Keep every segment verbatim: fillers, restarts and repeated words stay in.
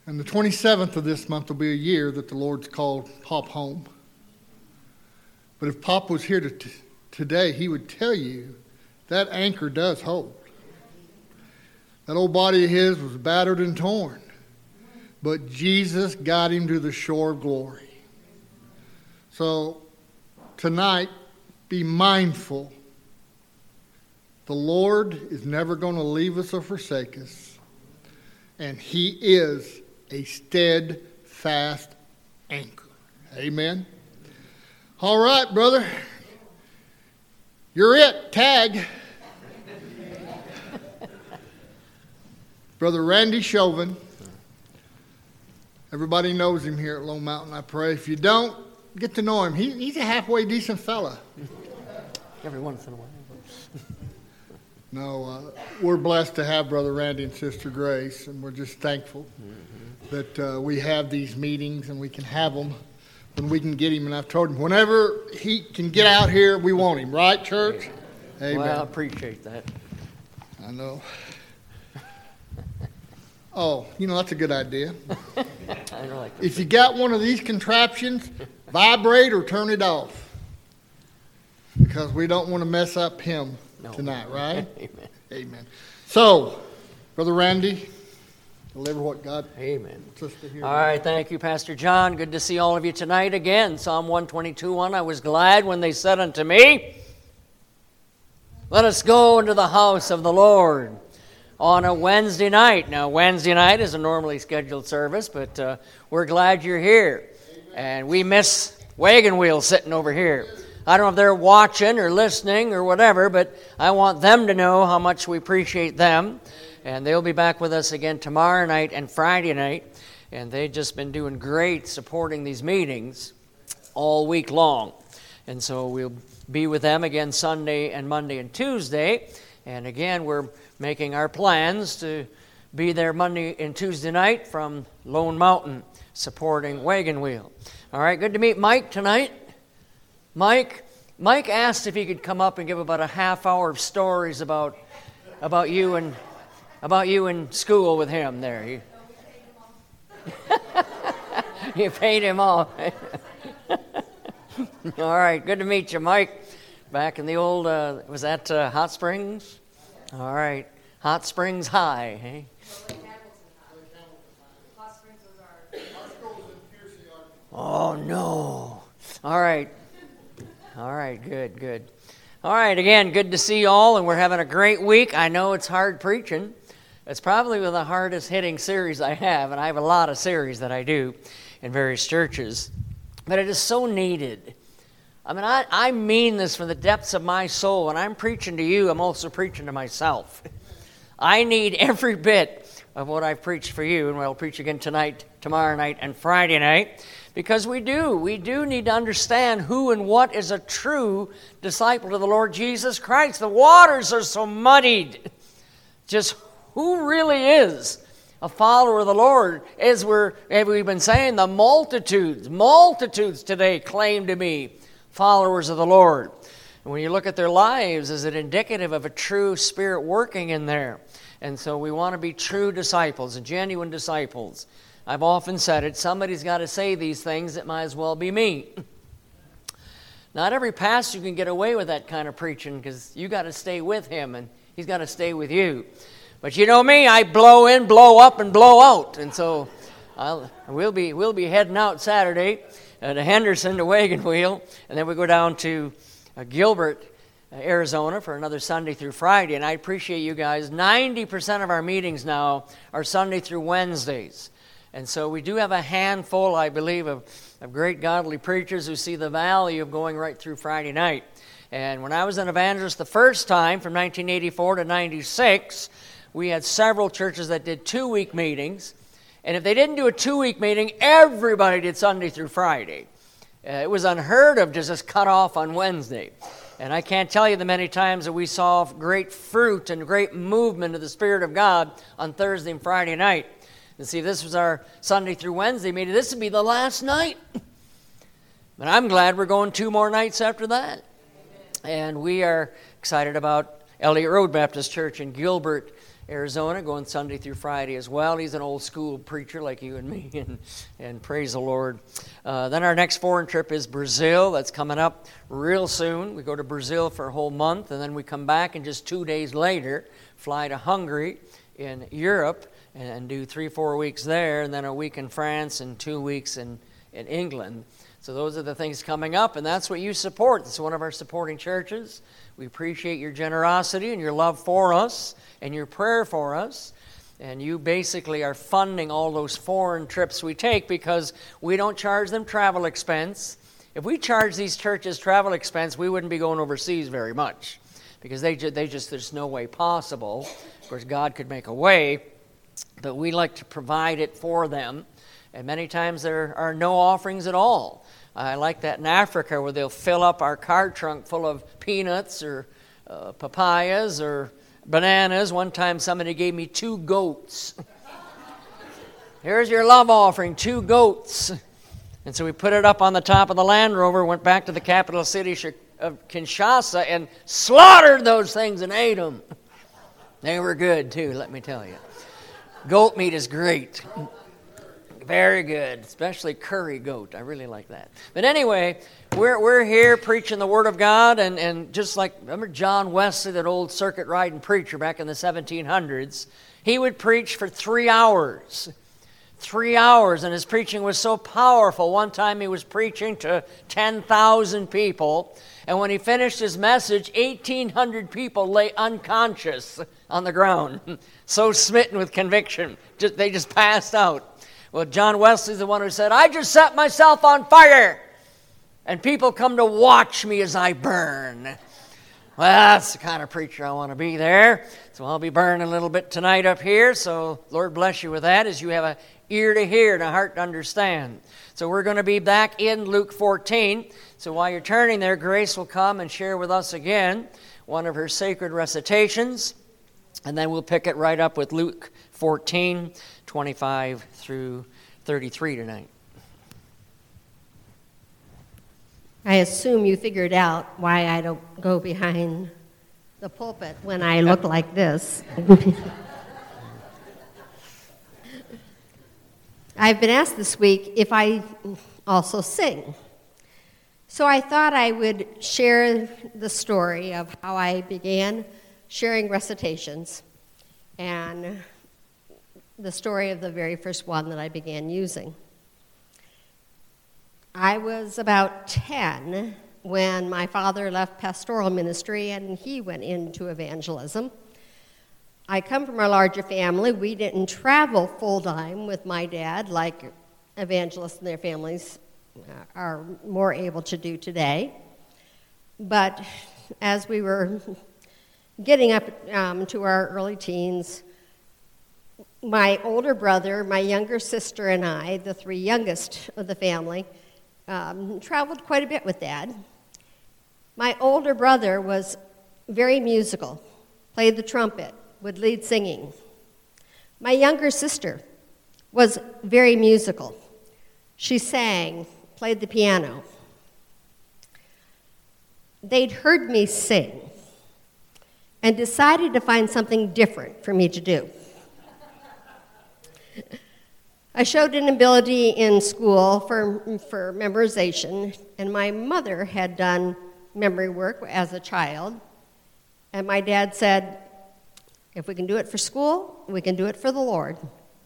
And the twenty-seventh of this month will be a year that the Lord's called Pop home. But if Pop was here to t- today, he would tell you that anchor does hold. That old body of his was battered and torn, but Jesus got him to the shore of glory. So tonight, be mindful. The Lord is never going to leave us or forsake us. And he is a steadfast anchor. Amen. All right, brother. You're it. Tag. Brother Randy Chauvin. Everybody knows him here at Lone Mountain, I pray. If you don't, get to know him. He, he's a halfway decent fella. Every once in a while. No, uh, we're blessed to have Brother Randy and Sister Grace, and we're just thankful mm-hmm. that uh, we have these meetings and we can have them when we can get him. And I've told him, whenever he can get out here, we want him. Right, church? Amen. Well, I appreciate that. I know. Oh, you know, that's a good idea. I don't like if you got one of these contraptions, vibrate or turn it off. Because we don't want to mess up him. No. Tonight, right? Amen. Amen. So, Brother Randy, deliver what God Amen. wants us to hear. All right, thank you, Pastor John. Good to see all of you tonight again. Psalm one twenty-two one, I was glad when they said unto me, let us go into the house of the Lord on a Wednesday night. Now, Wednesday night is a normally scheduled service, but uh, we're glad you're here. Amen. And we miss Wagon Wheel sitting over here. I don't know if they're watching or listening or whatever, but I want them to know how much we appreciate them. And they'll be back with us again tomorrow night and Friday night. And they've just been doing great supporting these meetings all week long. And so we'll be with them again Sunday and Monday and Tuesday. And again, we're making our plans to be there Monday and Tuesday night from Lone Mountain supporting Wagon Wheel. All right, good to meet Mike tonight. Mike, Mike asked if he could come up and give about a half hour of stories about about you and about you in school with him there. You, you paid him off. All right, good to meet you, Mike. Back in the old, uh, was that uh, Hot Springs? All right, Hot Springs High, hey? Oh, no. All right. All right, good, good. All right, again, good to see you all, and we're having a great week. I know it's hard preaching. It's probably the hardest hitting series I have, and I have a lot of series that I do in various churches. But it is so needed. I mean, I, I mean this from the depths of my soul. When I'm preaching to you, I'm also preaching to myself. I need every bit of what I've preached for you, and I'll preach again tonight, tomorrow night, and Friday night. Because we do. We do need to understand who and what is a true disciple of the Lord Jesus Christ. The waters are so muddied. Just who really is a follower of the Lord? As, we're, as we've been saying, the multitudes, multitudes today claim to be followers of the Lord. And when you look at their lives, is it indicative of a true Spirit working in there? And so we want to be true disciples and genuine disciples. I've often said it, somebody's got to say these things, it might as well be me. Not every pastor can get away with that kind of preaching because you got to stay with him and he's got to stay with you. But you know me, I blow in, blow up, and blow out. And so I'll, we'll be we'll be heading out Saturday uh, to Henderson to Wagon Wheel, and then we go down to uh, Gilbert, uh, Arizona for another Sunday through Friday. And I appreciate you guys. ninety percent of our meetings now are Sunday through Wednesdays. And so we do have a handful, I believe, of, of great godly preachers who see the value of going right through Friday night. And when I was an evangelist the first time, from nineteen eighty-four to ninety-six, we had several churches that did two-week meetings. And if they didn't do a two-week meeting, everybody did Sunday through Friday. Uh, it was unheard of to just cut off on Wednesday. And I can't tell you the many times that we saw great fruit and great movement of the Spirit of God on Thursday and Friday night. And see, this was our Sunday through Wednesday meeting. This would be the last night. But I'm glad we're going two more nights after that. And we are excited about Elliott Road Baptist Church in Gilbert, Arizona, going Sunday through Friday as well. He's an old school preacher like you and me, and, and praise the Lord. Uh, then our next foreign trip is Brazil. That's coming up real soon. We go to Brazil for a whole month, and then we come back, and just two days later, fly to Hungary in Europe and do three, four weeks there, and then a week in France and two weeks in, in England. So those are the things coming up, and that's what you support. It's one of our supporting churches. We appreciate your generosity and your love for us and your prayer for us. And you basically are funding all those foreign trips we take because we don't charge them travel expense. If we charge these churches travel expense, we wouldn't be going overseas very much because they, ju- they just, there's no way possible. Of course, God could make a way, but we like to provide it for them. And many times there are no offerings at all. I like that in Africa where they'll fill up our car trunk full of peanuts or uh, papayas or bananas. One time somebody gave me two goats. Here's your love offering, two goats. And so we put it up on the top of the Land Rover, went back to the capital city of Kinshasa and slaughtered those things and ate them. They were good too, let me tell you. Goat meat is great. Very good, especially curry goat. I really like that. But anyway, we're we're here preaching the Word of God, and, and just like, remember John Wesley, that old circuit riding preacher back in the seventeen hundreds, he would preach for three hours. Three hours, and his preaching was so powerful. One time he was preaching to ten thousand people, and when he finished his message, eighteen hundred people lay unconscious on the ground, so smitten with conviction. Just, they just passed out. Well, John Wesley's the one who said, I just set myself on fire, and people come to watch me as I burn. Well, that's the kind of preacher I want to be there. So I'll be burning a little bit tonight up here, so Lord bless you with that as you have an ear to hear and a heart to understand. So we're going to be back in Luke fourteen. So while you're turning there, Grace will come and share with us again one of her sacred recitations, and then we'll pick it right up with Luke fourteen, twenty-five through thirty-three tonight. I assume you figured out why I don't go behind the pulpit when I look like this. I've been asked this week if I also sing. So I thought I would share the story of how I began sharing recitations and the story of the very first one that I began using. I was about ten when my father left pastoral ministry and he went into evangelism. I come from a larger family. We didn't travel full-time with my dad like evangelists and their families are more able to do today. But as we were getting up um, to our early teens, my older brother, my younger sister, and I, the three youngest of the family, um, traveled quite a bit with Dad. My older brother was very musical, played the trumpet, would lead singing. My younger sister was very musical. She sang, played the piano. They'd heard me sing and decided to find something different for me to do. I showed an ability in school for, for memorization, and my mother had done memory work as a child, and my dad said, if we can do it for school, we can do it for the Lord.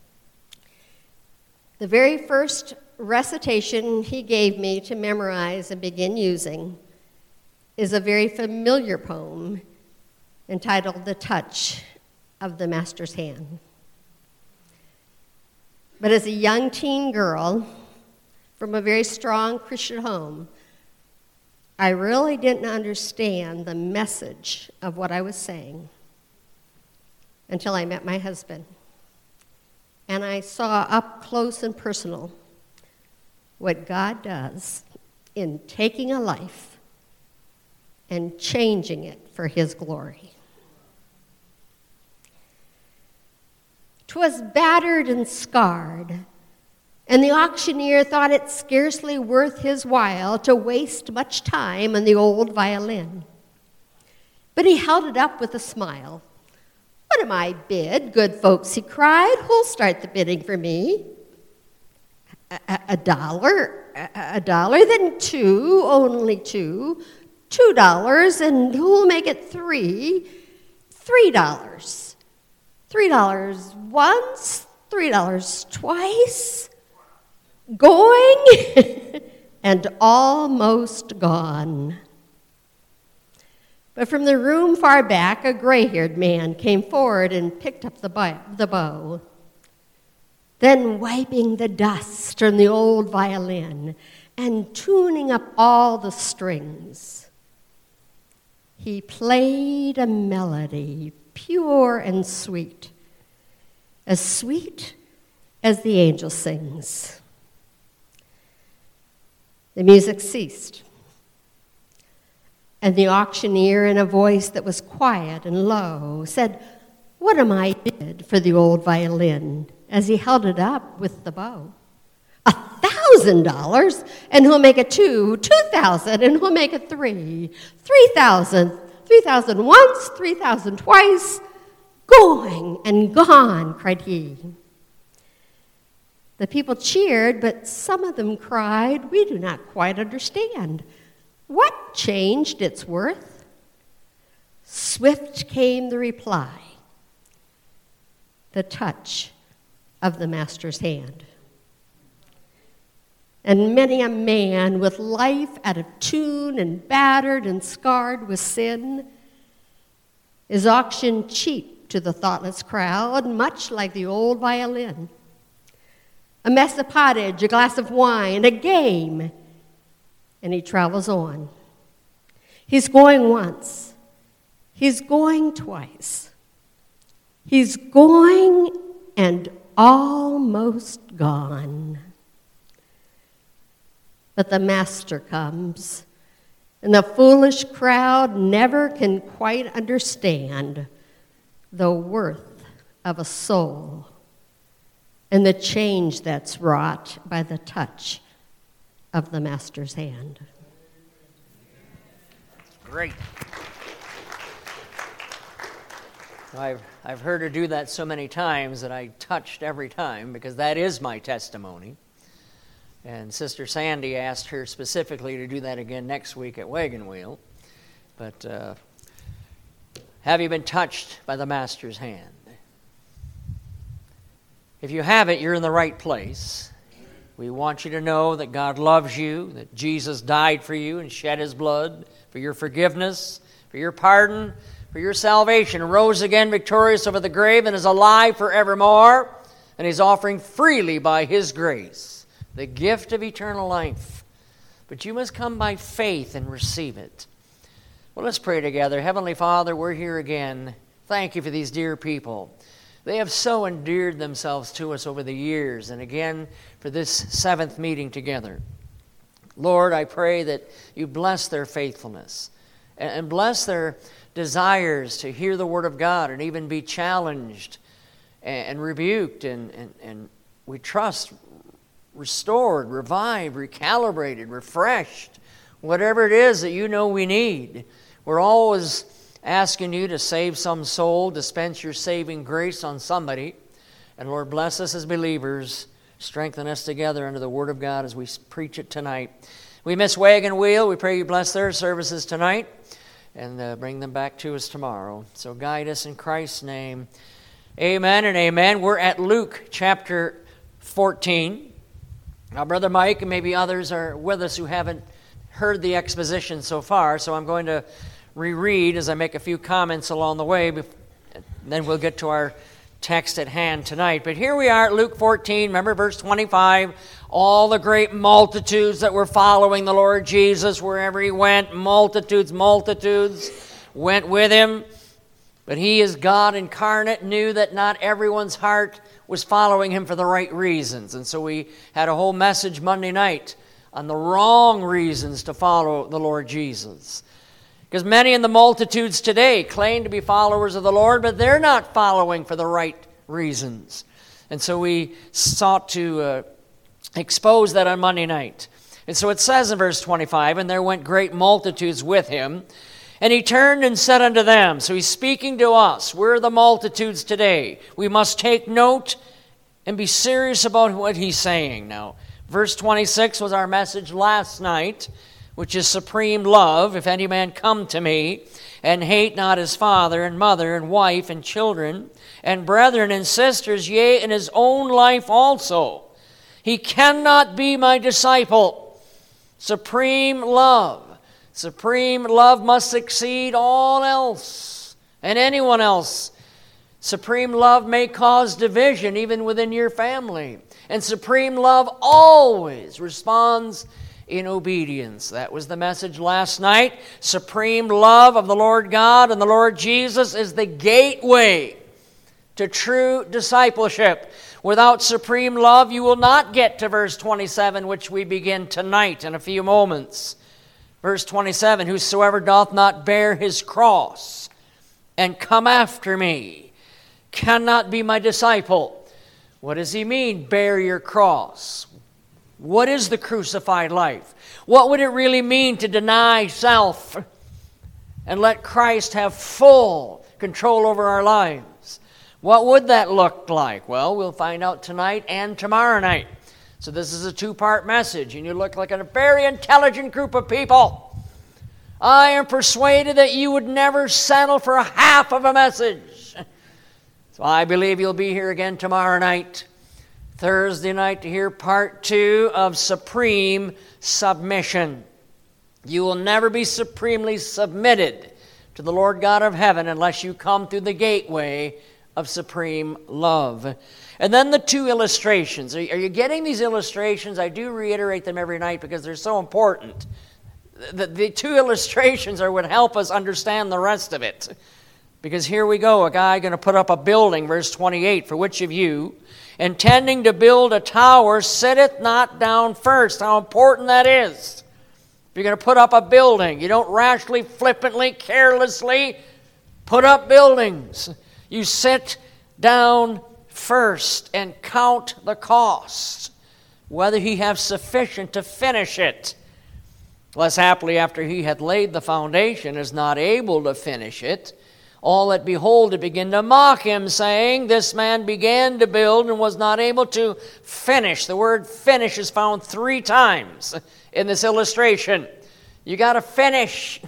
The very first recitation he gave me to memorize and begin using is a very familiar poem entitled The Touch of the Master's Hand. But as a young teen girl from a very strong Christian home, I really didn't understand the message of what I was saying until I met my husband. And I saw up close and personal what God does in taking a life and changing it for his glory. 'Twas battered and scarred, and the auctioneer thought it scarcely worth his while to waste much time on the old violin. But he held it up with a smile, What am I bid? Good folks, he cried. Who'll start the bidding for me? A, a, a dollar? A, a dollar? Then two, only two. Two dollars, and who'll make it three? Three dollars. Three dollars once, three dollars twice. Going and almost gone. But from the room far back, a gray-haired man came forward and picked up the bow. Then, wiping the dust from the old violin and tuning up all the strings, he played a melody, pure and sweet, as sweet as the angel sings. The music ceased, and the auctioneer, in a voice that was quiet and low, said, "What am I bid for the old violin?" as he held it up with the bow. A thousand dollars, and who'll make it two? Two thousand, and who'll make it three? Three thousand. Three thousand once, three thousand twice. Going and gone, cried he. The people cheered, but some of them cried, "We do not quite understand. What changed its worth?" Swift came the reply, the touch of the master's hand. And many a man with life out of tune and battered and scarred with sin is auctioned cheap to the thoughtless crowd, much like the old violin. A mess of pottage, a glass of wine, a game, and he travels on. He's going once. He's going twice. He's going and almost gone. But the master comes, and the foolish crowd never can quite understand the worth of a soul and the change that's wrought by the touch of the master's hand. Great. I've, I've heard her do that so many times that I touched every time, because that is my testimony. And Sister Sandy asked her specifically to do that again next week at Wagon Wheel. But uh, have you been touched by the Master's hand? If you haven't, you're in the right place. We want you to know that God loves you, that Jesus died for you and shed his blood for your forgiveness, for your pardon, for your salvation, rose again victorious over the grave and is alive forevermore, and he's offering freely by his grace the gift of eternal life. But you must come by faith and receive it. Well, let's pray together. Heavenly Father, we're here again. Thank you for these dear people. They have so endeared themselves to us over the years, and again for this seventh meeting together. Lord, I pray that you bless their faithfulness and bless their desires to hear the Word of God and even be challenged and rebuked and, and, and we trust restored, revived, recalibrated, refreshed, whatever it is that you know we need. We're always asking you to save some soul, dispense your saving grace on somebody. And Lord, bless us as believers. Strengthen us together under the Word of God as we preach it tonight. We miss Wagon Wheel. We pray you bless their services tonight and uh, bring them back to us tomorrow. So guide us in Christ's name. Amen and amen. We're at Luke chapter fourteen. Now, Brother Mike and maybe others are with us who haven't heard the exposition so far, so I'm going to reread as I make a few comments along the way, and then we'll get to our text at hand tonight. But here we are at Luke fourteen, remember verse twenty-five, all the great multitudes that were following the Lord Jesus wherever he went, multitudes, multitudes went with him. But he, as God incarnate, knew that not everyone's heart was following him for the right reasons. And so we had a whole message Monday night on the wrong reasons to follow the Lord Jesus. Because many in the multitudes today claim to be followers of the Lord, but they're not following for the right reasons. And so we sought to uh, expose that on Monday night. And so it says in verse twenty-five, and there went great multitudes with him, And he turned and said unto them, so he's speaking to us. We're the multitudes today. We must take note and be serious about what he's saying now. Verse twenty-six was our message last night, which is supreme love. If any man come to me and hate not his father and mother and wife and children and brethren and sisters, yea, and his own life also, he cannot be my disciple. Supreme love. Supreme love must exceed all else and anyone else. Supreme love may cause division even within your family. And supreme love always responds in obedience. That was the message last night. Supreme love of the Lord God and the Lord Jesus is the gateway to true discipleship. Without supreme love, you will not get to verse twenty-seven, which we begin tonight in a few moments. Verse twenty-seven, whosoever doth not bear his cross and come after me cannot be my disciple. What does he mean, bear your cross? What is the crucified life? What would it really mean to deny self and let Christ have full control over our lives? What would that look like? Well, we'll find out tonight and tomorrow night. So this is a two-part message, and you look like a very intelligent group of people. I am persuaded that you would never settle for a half of a message. So I believe you'll be here again tomorrow night, Thursday night, to hear part two of supreme submission. You will never be supremely submitted to the Lord God of heaven unless you come through the gateway of supreme love. And then the two illustrations. Are you getting these illustrations? I do reiterate them every night because they're so important. The, the two illustrations are what help us understand the rest of it. Because here we go, a guy going to put up a building, verse twenty-eight, for which of you, intending to build a tower, sitteth not down first. How important that is. If you're going to put up a building, you don't rashly, flippantly, carelessly put up buildings. You sit down first and count the cost, whether he have sufficient to finish it. Less happily, after he had laid the foundation, is not able to finish it. All that behold it begin to mock him, saying, this man began to build and was not able to finish. The word finish is found three times in this illustration. You got to finish.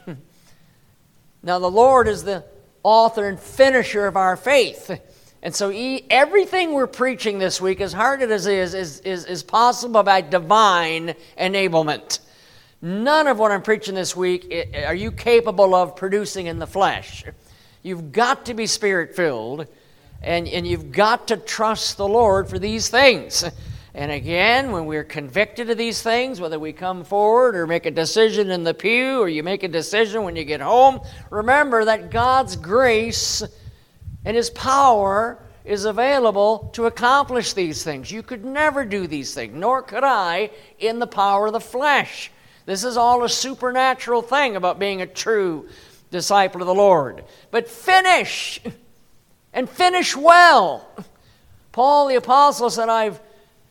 Now the Lord is the author and finisher of our faith. And so he, everything we're preaching this week, as hard as it is, is, is, is possible by divine enablement. None of what I'm preaching this week are you capable of producing in the flesh. You've got to be Spirit-filled, and, and you've got to trust the Lord for these things. And again, when we're convicted of these things, whether we come forward or make a decision in the pew or you make a decision when you get home, remember that God's grace and His power is available to accomplish these things. You could never do these things, nor could I in the power of the flesh. This is all a supernatural thing about being a true disciple of the Lord. But finish, and finish well. Paul the Apostle said, I've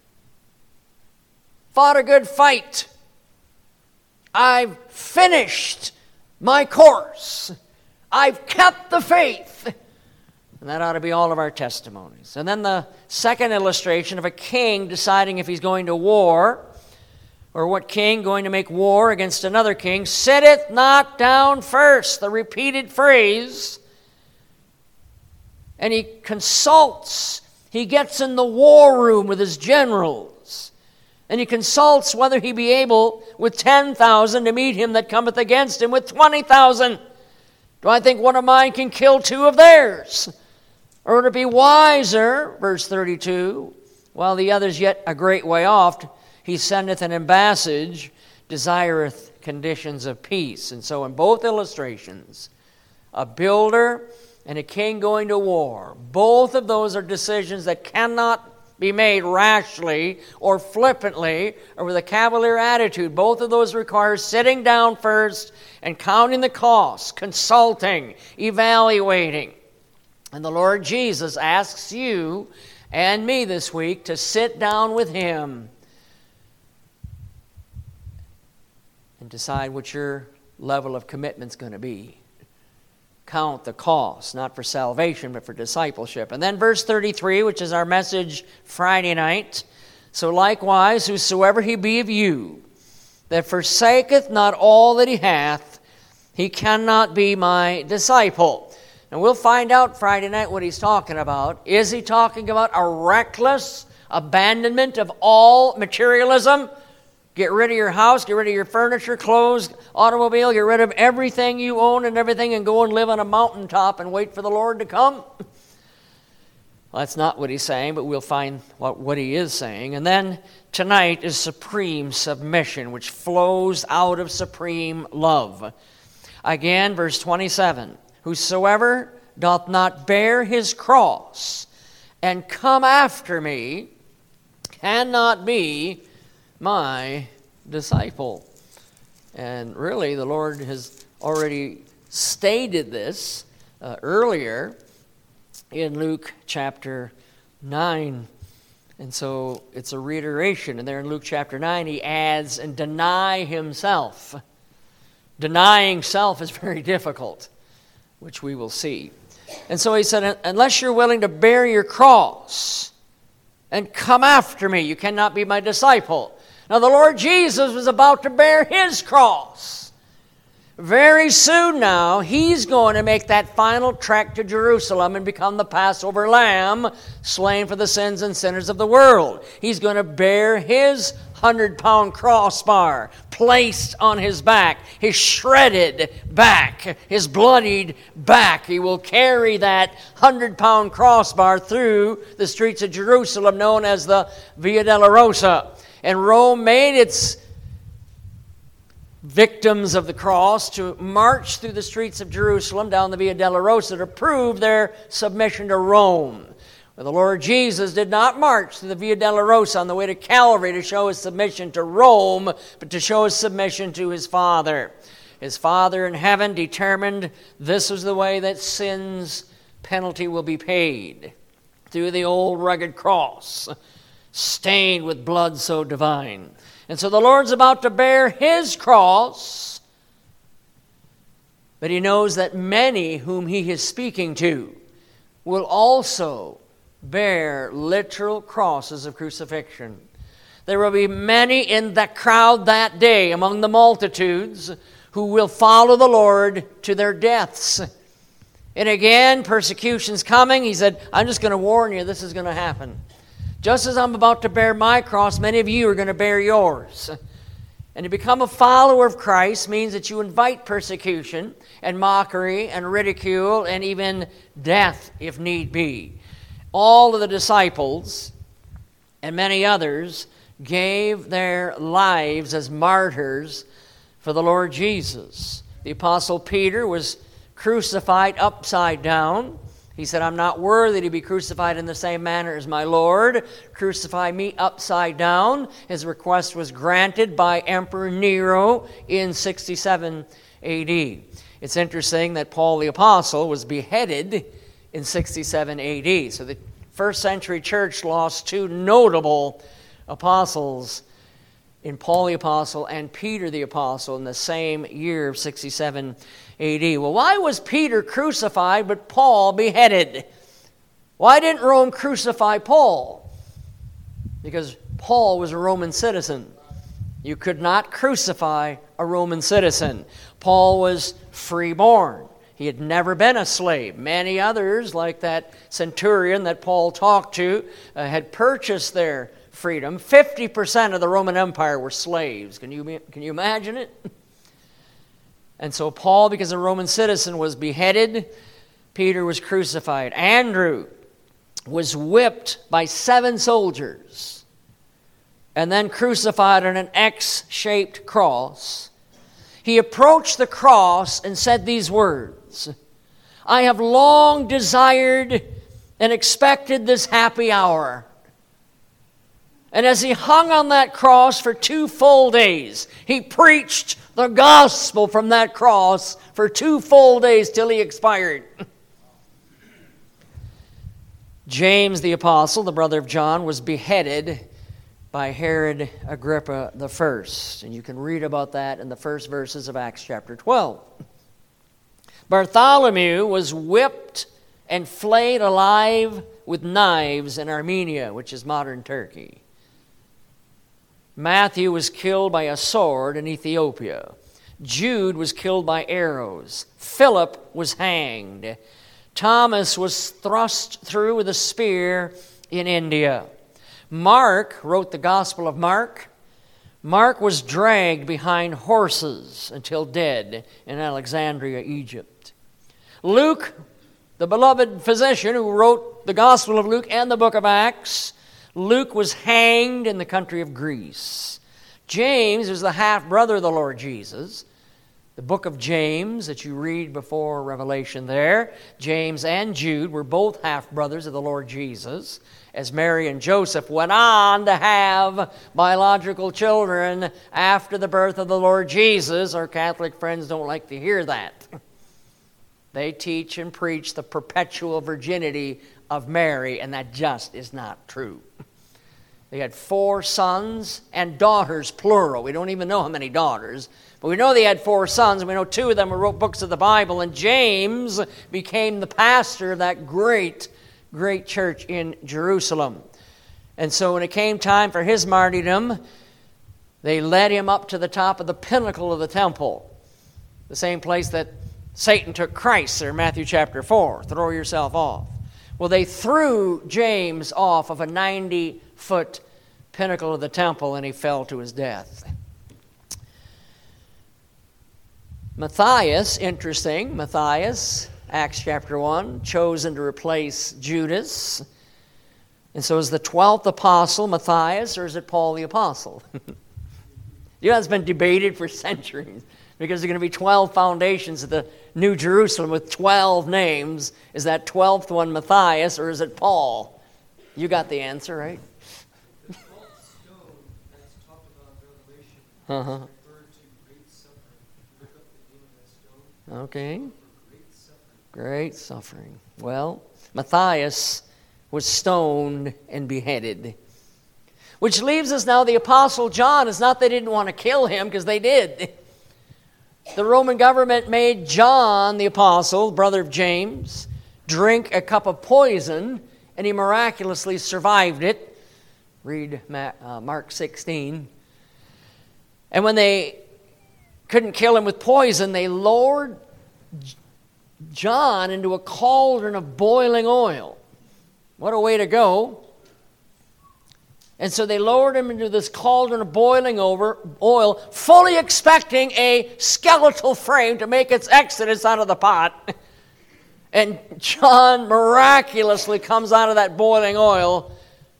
fought a good fight. I've finished my course. I've kept the faith. And that ought to be all of our testimonies. And then the second illustration of a king deciding if he's going to war, or what king going to make war against another king, sitteth not down first, the repeated phrase, and he consults. He gets in the war room with his generals, and he consults whether he be able with ten thousand to meet him that cometh against him with twenty thousand. Do I think one of mine can kill two of theirs? Or would it be wiser, verse thirty-two, while the other's yet a great way off, he sendeth an ambassage, desireth conditions of peace. And so in both illustrations, a builder and a king going to war, both of those are decisions that cannot be made rashly or flippantly or with a cavalier attitude. Both of those require sitting down first and counting the costs, consulting, evaluating. And the Lord Jesus asks you and me this week to sit down with Him and decide what your level of commitment is going to be. count the cost, not for salvation, but for discipleship. And then verse thirty-three, which is our message Friday night. So likewise, whosoever he be of you, that forsaketh not all that he hath, he cannot be my disciple. And we'll find out Friday night what he's talking about. Is he talking about a reckless abandonment of all materialism? Get rid of your house, get rid of your furniture, clothes, automobile, get rid of everything you own and everything and go and live on a mountaintop and wait for the Lord to come? Well, that's not what he's saying, but we'll find what, what he is saying. And then tonight is supreme submission, which flows out of supreme love. Again, verse twenty-seven. Whosoever doth not bear his cross and come after me cannot be my disciple. And really, the Lord has already stated this uh, earlier in Luke chapter nine. And so it's a reiteration. And there in Luke chapter nine, he adds, and deny himself. Denying self is very difficult, which we will see. And so he said, unless you're willing to bear your cross and come after me, you cannot be my disciple. Now, the Lord Jesus was about to bear his cross. Very soon now, he's going to make that final trek to Jerusalem and become the Passover lamb slain for the sins and sinners of the world. He's going to bear his hundred-pound crossbar placed on his back, his shredded back, his bloodied back. He will carry that hundred-pound crossbar through the streets of Jerusalem known as the Via Dolorosa. And Rome made its victims of the cross to march through the streets of Jerusalem down the Via Dolorosa to prove their submission to Rome. But the Lord Jesus did not march through the Via Dolorosa on the way to Calvary to show his submission to Rome, but to show his submission to his Father. His Father in heaven determined this was the way that sin's penalty will be paid, through the old rugged cross, stained with blood so divine. And so the Lord's about to bear his cross, but he knows that many whom he is speaking to will also bear literal crosses of crucifixion. There will be many in the crowd that day among the multitudes who will follow the Lord to their deaths. And again, persecution's coming. He said, I'm just going to warn you, this is going to happen. Just as I'm about to bear my cross, many of you are going to bear yours. And to become a follower of Christ means that you invite persecution and mockery and ridicule and even death if need be. All of the disciples and many others gave their lives as martyrs for the Lord Jesus. The Apostle Peter was crucified upside down. He said, I'm not worthy to be crucified in the same manner as my Lord. Crucify me upside down. His request was granted by Emperor Nero in sixty-seven A D. It's interesting that Paul the Apostle was beheaded in sixty-seven A D. So the first century church lost two notable apostles in Paul the Apostle and Peter the Apostle in the same year of sixty-seven A D. Well, why was Peter crucified but Paul beheaded? Why didn't Rome crucify Paul? Because Paul was a Roman citizen. You could not crucify a Roman citizen. Paul was freeborn. He had never been a slave. Many others, like that centurion that Paul talked to, uh, had purchased their freedom. fifty percent of the Roman Empire were slaves. Can you, can you imagine it? And so Paul, because a Roman citizen, was beheaded. Peter was crucified. Andrew was whipped by seven soldiers and then crucified on an X-shaped cross. He approached the cross and said these words, I have long desired and expected this happy hour. And as he hung on that cross for two full days, he preached the gospel from that cross for two full days till he expired. James the apostle, the brother of John, was beheaded by Herod Agrippa the First. And you can read about that in the first verses of Acts chapter twelve. Bartholomew was whipped and flayed alive with knives in Armenia, which is modern Turkey. Matthew was killed by a sword in Ethiopia. Jude was killed by arrows. Philip was hanged. Thomas was thrust through with a spear in India. Mark wrote the Gospel of Mark. Mark was dragged behind horses until dead in Alexandria, Egypt. Luke, the beloved physician who wrote the Gospel of Luke and the book of Acts, Luke was hanged in the country of Greece. James was the half-brother of the Lord Jesus. The book of James that you read before Revelation there, James and Jude were both half-brothers of the Lord Jesus, as Mary and Joseph went on to have biological children after the birth of the Lord Jesus. Our Catholic friends don't like to hear that. They teach and preach the perpetual virginity of Mary, and that just is not true. They had four sons and daughters, plural. We don't even know how many daughters. But we know they had four sons, and we know two of them wrote books of the Bible. And James became the pastor of that great, great church in Jerusalem. And so when it came time for his martyrdom, they led him up to the top of the pinnacle of the temple, the same place that Satan took Christ there in Matthew chapter four. Throw yourself off. Well, they threw James off of a ninety-foot pinnacle of the temple, and he fell to his death. Matthias, interesting, Matthias, Acts chapter one, chosen to replace Judas. And so is the twelfth apostle Matthias, or is it Paul the apostle? You know, it's been debated for centuries, because there are going to be twelve foundations of the New Jerusalem with twelve names. Is that twelfth one Matthias, or is it Paul? You got the answer, right? The twelfth stone that's talked about in Revelation Uh-huh. is referred to great suffering. Look up the name of that stone. Okay. For great suffering. Great suffering. Well, Matthias was stoned and beheaded. Which leaves us now the Apostle John. It's not they didn't want to kill him, because they did. The Roman government made John the Apostle, brother of James, drink a cup of poison, and he miraculously survived it. Read Mark sixteen. And when they couldn't kill him with poison, they lowered John into a cauldron of boiling oil. What a way to go. And so they lowered him into this cauldron of boiling over oil, fully expecting a skeletal frame to make its exodus out of the pot. And John miraculously comes out of that boiling oil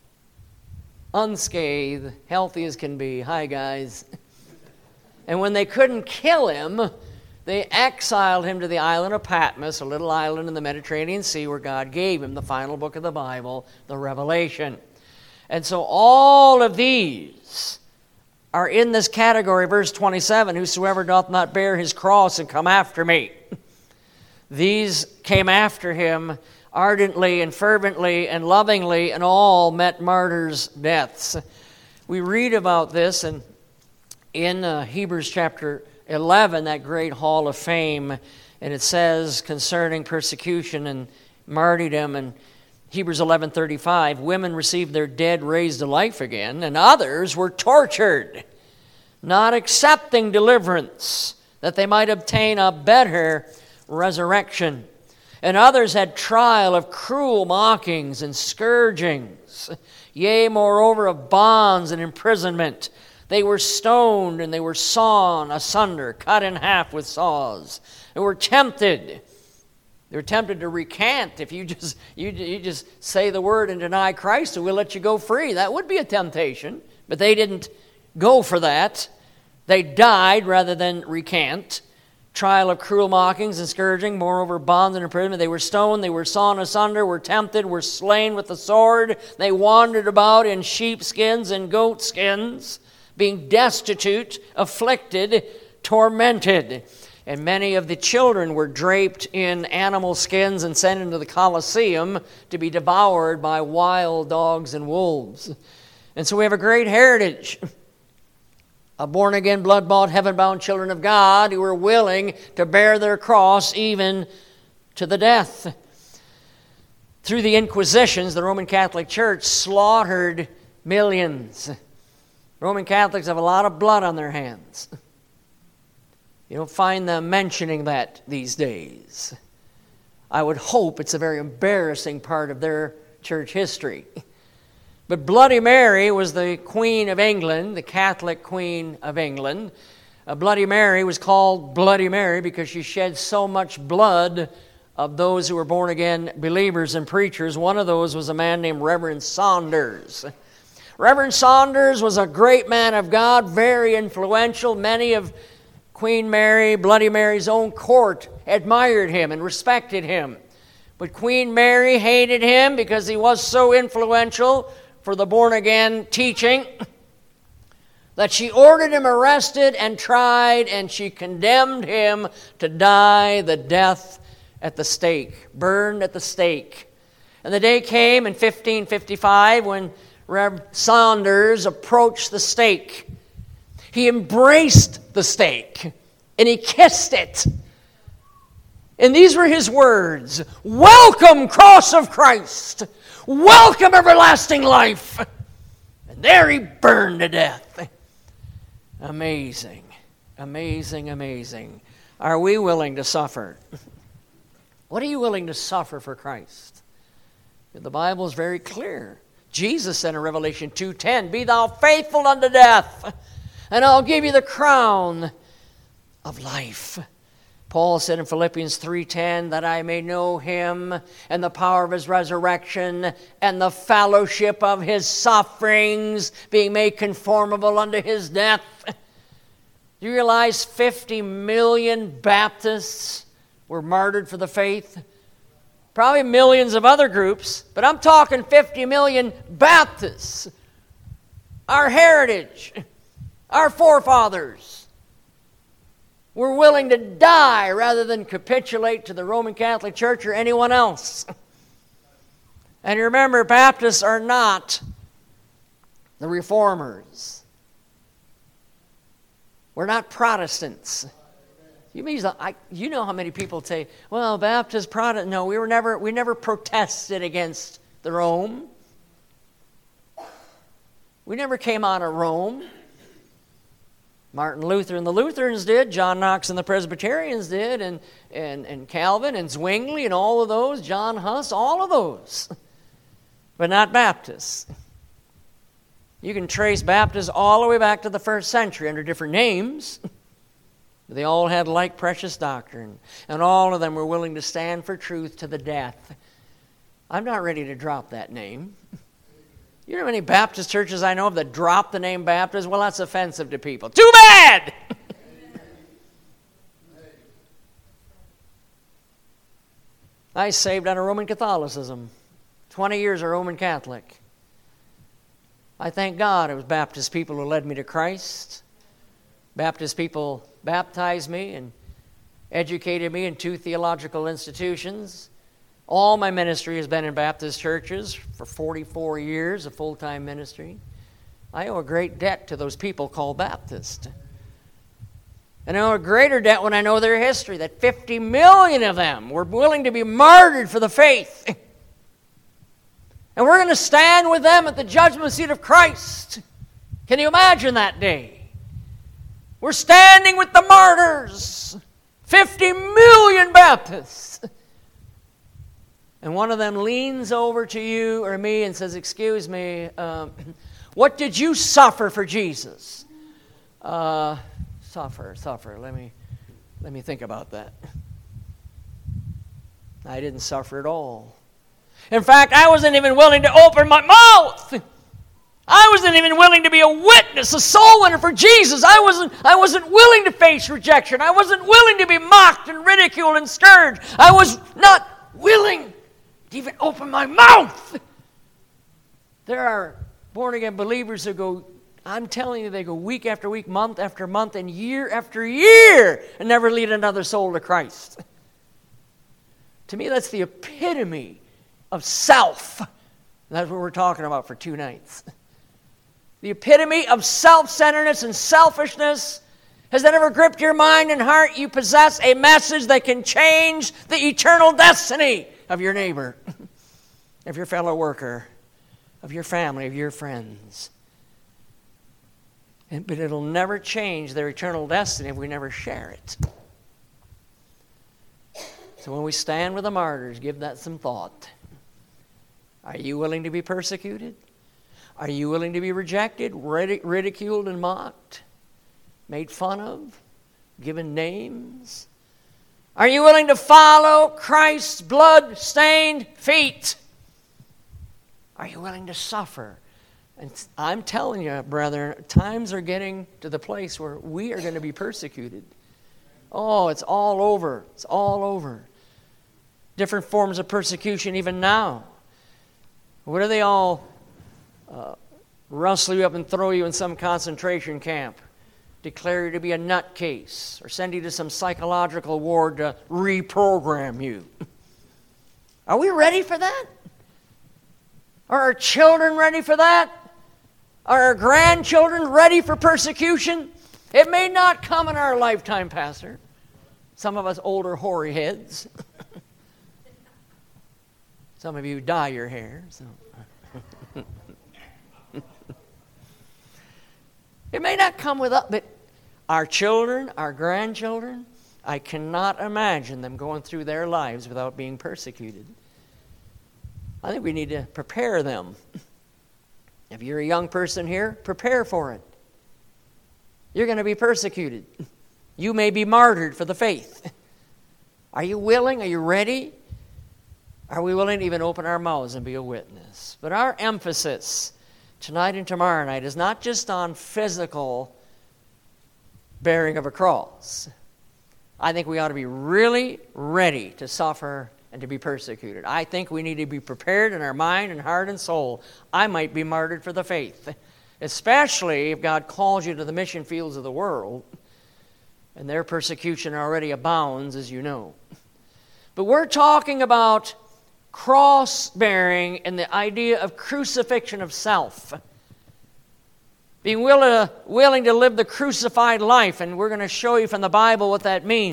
unscathed, healthy as can be. Hi, guys. And when they couldn't kill him, they exiled him to the island of Patmos, a little island in the Mediterranean Sea where God gave him the final book of the Bible, the Revelation. And so all of these are in this category, verse twenty-seven, whosoever doth not bear his cross and come after me. These came after him ardently and fervently and lovingly, and all met martyrs' deaths. We read about this in, in uh, Hebrews chapter eleven, that great hall of fame, and it says concerning persecution and martyrdom, and Hebrews eleven thirty-five, women received their dead raised to life again, and others were tortured, not accepting deliverance, that they might obtain a better resurrection. And others had trial of cruel mockings and scourgings, yea, moreover, of bonds and imprisonment. They were stoned, and they were sawn asunder, cut in half with saws, and were tempted. They were tempted to recant. If you just you, you just say the word and deny Christ, and we'll let you go free. That would be a temptation. But they didn't go for that. They died rather than recant. Trial of cruel mockings and scourging, moreover bonds and imprisonment. They were stoned, they were sawn asunder, were tempted, were slain with the sword. They wandered about in sheepskins and goatskins, being destitute, afflicted, tormented. And many of the children were draped in animal skins and sent into the Colosseum to be devoured by wild dogs and wolves. And so we have a great heritage. A born-again, blood-bought, heaven-bound children of God who were willing to bear their cross even to the death. Through the Inquisitions, the Roman Catholic Church slaughtered millions. Roman Catholics have a lot of blood on their hands. You don't find them mentioning that these days. I would hope it's a very embarrassing part of their church history. But Bloody Mary was the Queen of England, the Catholic Queen of England. Uh, Bloody Mary was called Bloody Mary because she shed so much blood of those who were born-again believers and preachers. One of those was a man named Reverend Saunders. Reverend Saunders was a great man of God, very influential. Many of Queen Mary, Bloody Mary's own court, admired him and respected him. But Queen Mary hated him because he was so influential for the born-again teaching that she ordered him arrested and tried, and she condemned him to die the death at the stake, burned at the stake. And the day came in fifteen fifty-five when Reverend Saunders approached the stake. He embraced the stake and he kissed it. And these were his words: "Welcome, cross of Christ. Welcome, everlasting life." And there he burned to death. Amazing, amazing, amazing. Are we willing to suffer? What are you willing to suffer for Christ? The Bible is very clear. Jesus said in Revelation two ten, "Be thou faithful unto death, and I'll give you the crown of life." Paul said in Philippians three ten, "That I may know him and the power of his resurrection and the fellowship of his sufferings, being made conformable unto his death." Do you realize fifty million Baptists were martyred for the faith? Probably millions of other groups, but I'm talking fifty million Baptists. Our heritage, our forefathers were willing to die rather than capitulate to the Roman Catholic Church or anyone else. And remember, Baptists are not the Reformers. We're not Protestants. You mean I, you know how many people say, "Well, Baptist, Protestant." No, we were never we never protested against the Rome. We never came out of Rome. Martin Luther and the Lutherans did. John Knox and the Presbyterians did, and and and Calvin and Zwingli and all of those. John Huss, all of those, but not Baptists. You can trace Baptists all the way back to the first century under different names. They all had like precious doctrine, and all of them were willing to stand for truth to the death. I'm not ready to drop that name. You know how many Baptist churches I know of that drop the name Baptist? Well, that's offensive to people. Too bad! I saved out of Roman Catholicism. twenty years a Roman Catholic. I thank God it was Baptist people who led me to Christ. Baptist people baptized me and educated me in two theological institutions. All my ministry has been in Baptist churches for forty-four years, a full-time ministry. I owe a great debt to those people called Baptist. And I owe a greater debt when I know their history, that fifty million of them were willing to be martyred for the faith. And we're going to stand with them at the judgment seat of Christ. Can you imagine that day? We're standing with the martyrs, fifty million Baptists. And one of them leans over to you or me and says, "Excuse me, um, what did you suffer for Jesus?" Uh, suffer, suffer. Let me, let me think about that. I didn't suffer at all. In fact, I wasn't even willing to open my mouth. I wasn't even willing to be a witness, a soul winner for Jesus. I wasn't, I wasn't willing to face rejection. I wasn't willing to be mocked and ridiculed and scourged. I was not willing to even open my mouth. There are born-again believers who go, I'm telling you, they go week after week, month after month, and year after year, and never lead another soul to Christ. To me, that's the epitome of self. That's what we're talking about for two nights. the epitome of self-centeredness and selfishness? Has that ever gripped your mind and heart? You possess a message that can change the eternal destiny of your neighbor, of your fellow worker, of your family, of your friends. And, but it'll never change their eternal destiny if we never share it. So when we stand with the martyrs, give that some thought. Are you willing to be persecuted? Are you willing to be rejected, ridiculed and mocked, made fun of, given names? Are you willing to follow Christ's blood-stained feet? Are you willing to suffer? And I'm telling you, brethren, times are getting to the place where we are going to be persecuted. Oh, it's all over. It's all over. Different forms of persecution even now. What do they all uh, rustle you up and throw you in some concentration camp? Declare you to be a nutcase, or send you to some psychological ward to reprogram you. Are we ready for that? Are our children ready for that? Are our grandchildren ready for persecution? It may not come in our lifetime, Pastor. Some of us older hoary heads. Some of you dye your hair. So. It may not come with us, but our children, our grandchildren, I cannot imagine them going through their lives without being persecuted. I think we need to prepare them. If you're a young person here, prepare for it. You're going to be persecuted. You may be martyred for the faith. Are you willing? Are you ready? Are we willing to even open our mouths and be a witness? But our emphasis tonight and tomorrow night is not just on physical bearing of a cross. I think we ought to be really ready to suffer and to be persecuted. I think we need to be prepared in our mind and heart and soul. I might be martyred for the faith, especially if God calls you to the mission fields of the world, and their persecution already abounds, as you know. But we're talking about cross-bearing and the idea of crucifixion of self. Being willing to, willing to live the crucified life, and we're going to show you from the Bible what that means.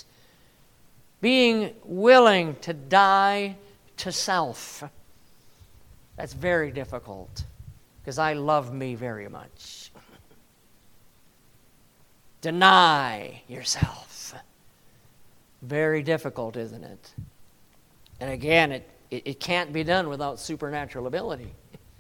Being willing to die to self. That's very difficult, because I love me very much. Deny yourself. Very difficult, isn't it? And again, it, it, it can't be done without supernatural ability.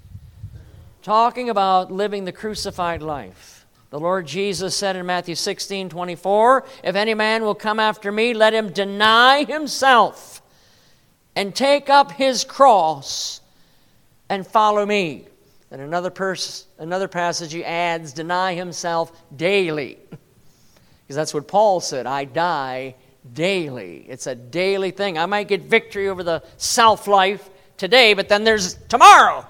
Talking about living the crucified life. The Lord Jesus said in Matthew sixteen twenty-four, if any man will come after me, let him deny himself and take up his cross and follow me. And another, pers- another passage he adds, deny himself daily. Because that's what Paul said, I die daily. It's a daily thing. I might get victory over the self-life today, but then there's tomorrow.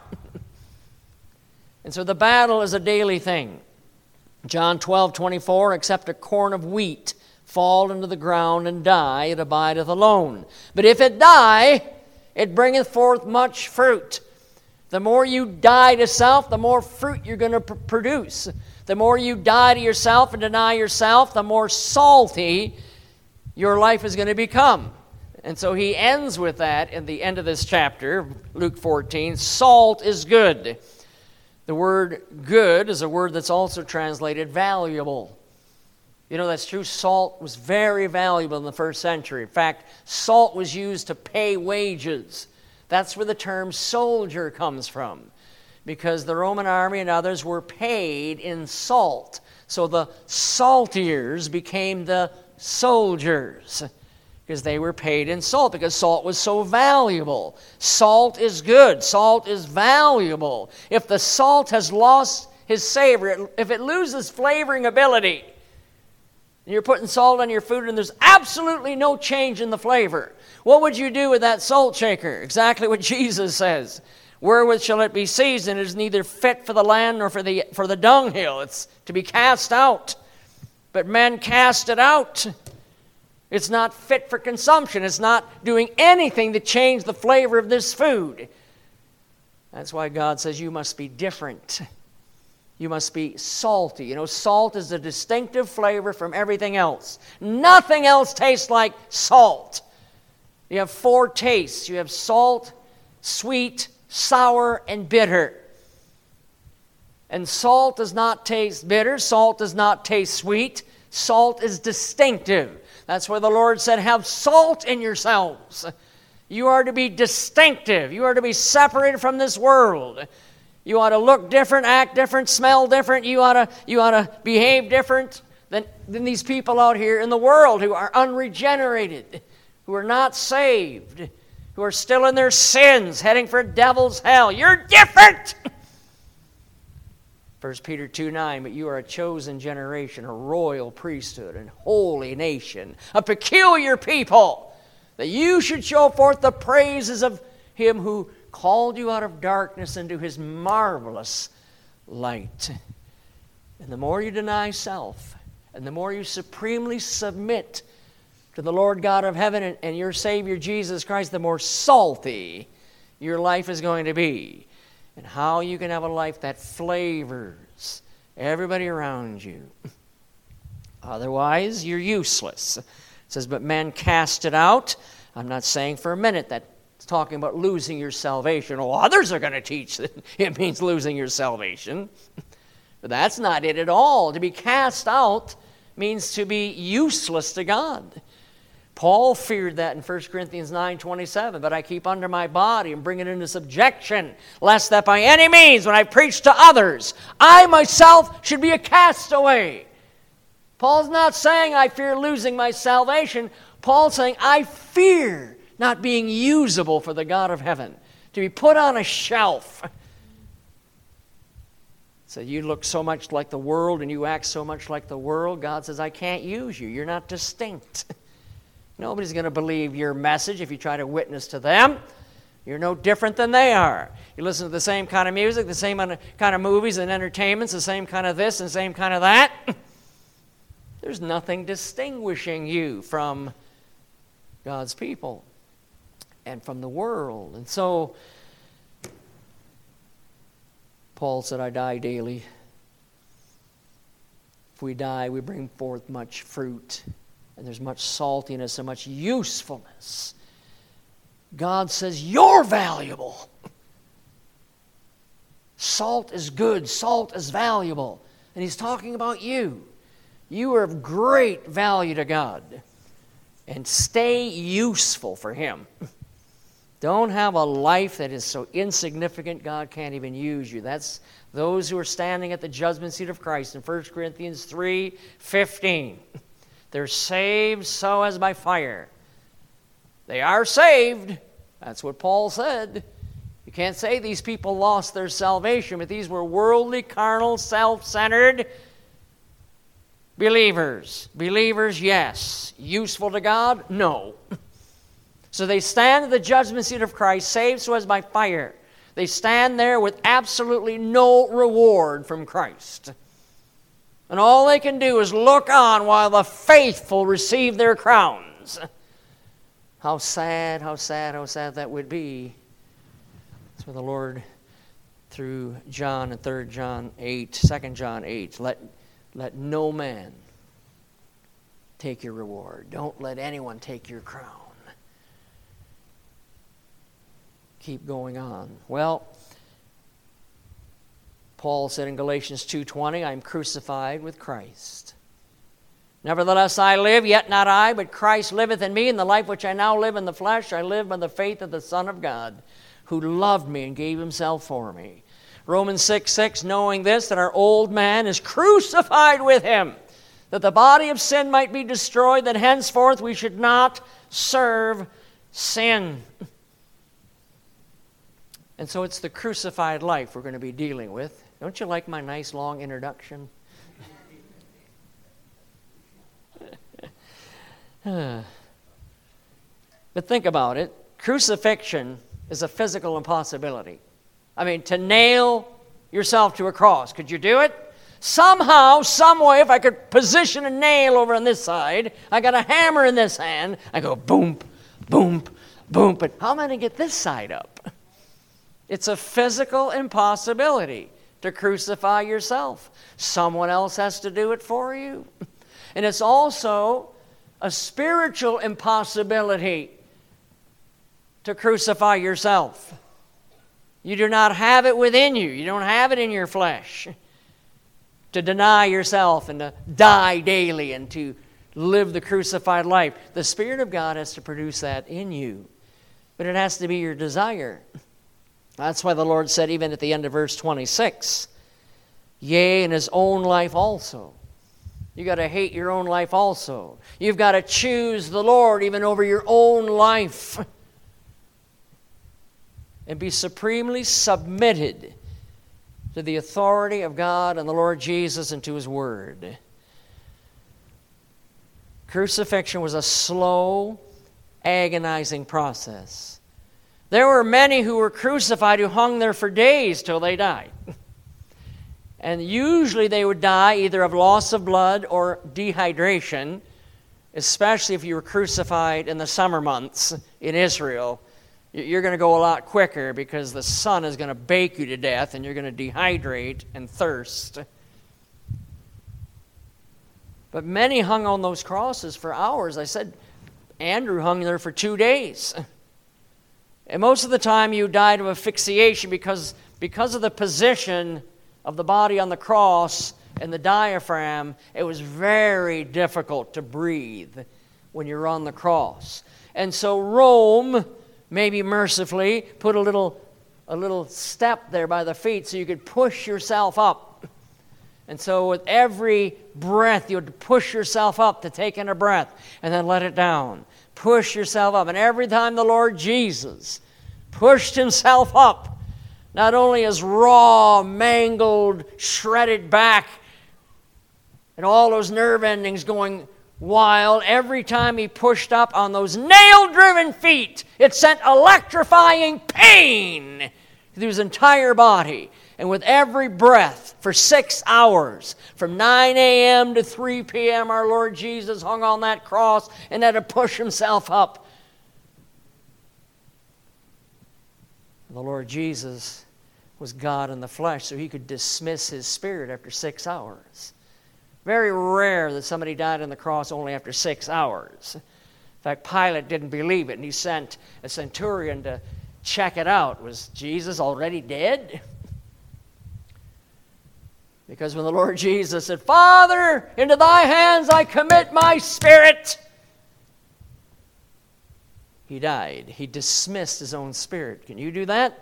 And so the battle is a daily thing. John twelve twenty-four, except a corn of wheat fall into the ground and die, it abideth alone. But if it die, it bringeth forth much fruit. The more you die to self, the more fruit you're going to pr- produce. The more you die to yourself and deny yourself, the more salty your life is going to become. And so he ends with that in the end of this chapter, Luke fourteen. Salt is good. The word good is a word that's also translated valuable. You know, that's true. Salt was very valuable in the first century. In fact, salt was used to pay wages. That's where the term soldier comes from, because the Roman army and others were paid in salt. So the saltiers became the soldiers, because they were paid in salt, because salt was so valuable. Salt is good. Salt is valuable. If the salt has lost his savor, if it loses flavoring ability, and you're putting salt on your food and there's absolutely no change in the flavor, what would you do with that salt shaker? Exactly what Jesus says. Wherewith shall it be seasoned? It is neither fit for the land nor for the, for the dunghill. It's to be cast out. But men cast it out. It's not fit for consumption. It's not doing anything to change the flavor of this food. That's why God says you must be different. You must be salty. You know, salt is a distinctive flavor from everything else. Nothing else tastes like salt. You have four tastes. You have salt, sweet, sour, and bitter. And salt does not taste bitter. Salt does not taste sweet. Salt is distinctive. That's why the Lord said, have salt in yourselves. You are to be distinctive. You are to be separated from this world. You ought to look different, act different, smell different. You ought to, you ought to behave different than, than these people out here in the world who are unregenerated, who are not saved, who are still in their sins, heading for devil's hell. You're different! First Peter two nine, but you are a chosen generation, a royal priesthood, a holy nation, a peculiar people, that you should show forth the praises of him who called you out of darkness into his marvelous light. And the more you deny self, and the more you supremely submit to the Lord God of heaven and, and your Savior Jesus Christ, the more salty your life is going to be. And how you can have a life that flavors everybody around you. Otherwise, you're useless. It says, but men cast it out. I'm not saying for a minute that it's talking about losing your salvation. Oh, others are going to teach that it means losing your salvation. But that's not it at all. To be cast out means to be useless to God. Paul feared that in First Corinthians nine twenty-seven, but I keep under my body and bring it into subjection, lest that by any means, when I preach to others, I myself should be a castaway. Paul's not saying I fear losing my salvation. Paul's saying I fear not being usable for the God of heaven, to be put on a shelf. So you look so much like the world and you act so much like the world, God says, I can't use you. You're not distinct. Nobody's going to believe your message if you try to witness to them. You're no different than they are. You listen to the same kind of music, the same kind of movies and entertainments, the same kind of this and the same kind of that. There's nothing distinguishing you from God's people and from the world. And so, Paul said, I die daily. If we die, we bring forth much fruit. And there's much saltiness and much usefulness. God says, you're valuable. Salt is good. Salt is valuable. And he's talking about you. You are of great value to God. And stay useful for him. Don't have a life that is so insignificant God can't even use you. That's those who are standing at the judgment seat of Christ in First Corinthians three fifteen. They're saved so as by fire. They are saved. That's what Paul said. You can't say these people lost their salvation, but these were worldly, carnal, self-centered believers. Believers, yes. Useful to God? No. So they stand at the judgment seat of Christ, saved so as by fire. They stand there with absolutely no reward from Christ. And all they can do is look on while the faithful receive their crowns. How sad, how sad, how sad that would be. That's where the Lord, through John and Third John eight, Second John eight, let, let no man take your reward. Don't let anyone take your crown. Keep going on. Well, Paul said in Galatians two twenty, I am crucified with Christ. Nevertheless I live, yet not I, but Christ liveth in me, and the life which I now live in the flesh, I live by the faith of the Son of God, who loved me and gave himself for me. Romans six six, knowing this, that our old man is crucified with him, that the body of sin might be destroyed, that henceforth we should not serve sin. And so it's the crucified life we're going to be dealing with. Don't you like my nice long introduction? But think about it. Crucifixion is a physical impossibility. I mean, to nail yourself to a cross. Could you do it? Somehow, some way, if I could position a nail over on this side, I got a hammer in this hand, I go boom, boom, boom. But how am I going to get this side up? It's a physical impossibility. to crucify yourself. Someone else has to do it for you. And it's also a spiritual impossibility to crucify yourself. You do not have it within you. You don't have it in your flesh to deny yourself and to die daily and to live the crucified life. The Spirit of God has to produce that in you. But it has to be your desire. That's why the Lord said, even at the end of verse twenty-six, yea, in his own life also. You've got to hate your own life also. You've got to choose the Lord even over your own life. And be supremely submitted to the authority of God and the Lord Jesus and to His Word. Crucifixion was a slow, agonizing process. There were many who were crucified who hung there for days till they died. And usually they would die either of loss of blood or dehydration, especially if you were crucified in the summer months in Israel. You're going to go a lot quicker because the sun is going to bake you to death and you're going to dehydrate and thirst. But many hung on those crosses for hours. I said, Andrew hung there for two days. And most of the time you died of asphyxiation because, because of the position of the body on the cross and the diaphragm. It was very difficult to breathe when you're on the cross. And so Rome, maybe mercifully, put a little, a little step there by the feet so you could push yourself up. And so with every breath, you would push yourself up to take in a breath and then let it down. Push yourself up. And every time the Lord Jesus pushed himself up, not only his raw, mangled, shredded back and all those nerve endings going wild, every time he pushed up on those nail-driven feet, it sent electrifying pain through his entire body. And with every breath, for six hours, from nine a.m. to three p.m., our Lord Jesus hung on that cross and had to push himself up. The Lord Jesus was God in the flesh, so he could dismiss his spirit after six hours. Very rare that somebody died on the cross only after six hours. In fact, Pilate didn't believe it, and he sent a centurion to check it out. Was Jesus already dead? Because when the Lord Jesus said, Father, into thy hands I commit my spirit, he died. He dismissed his own spirit. Can you do that?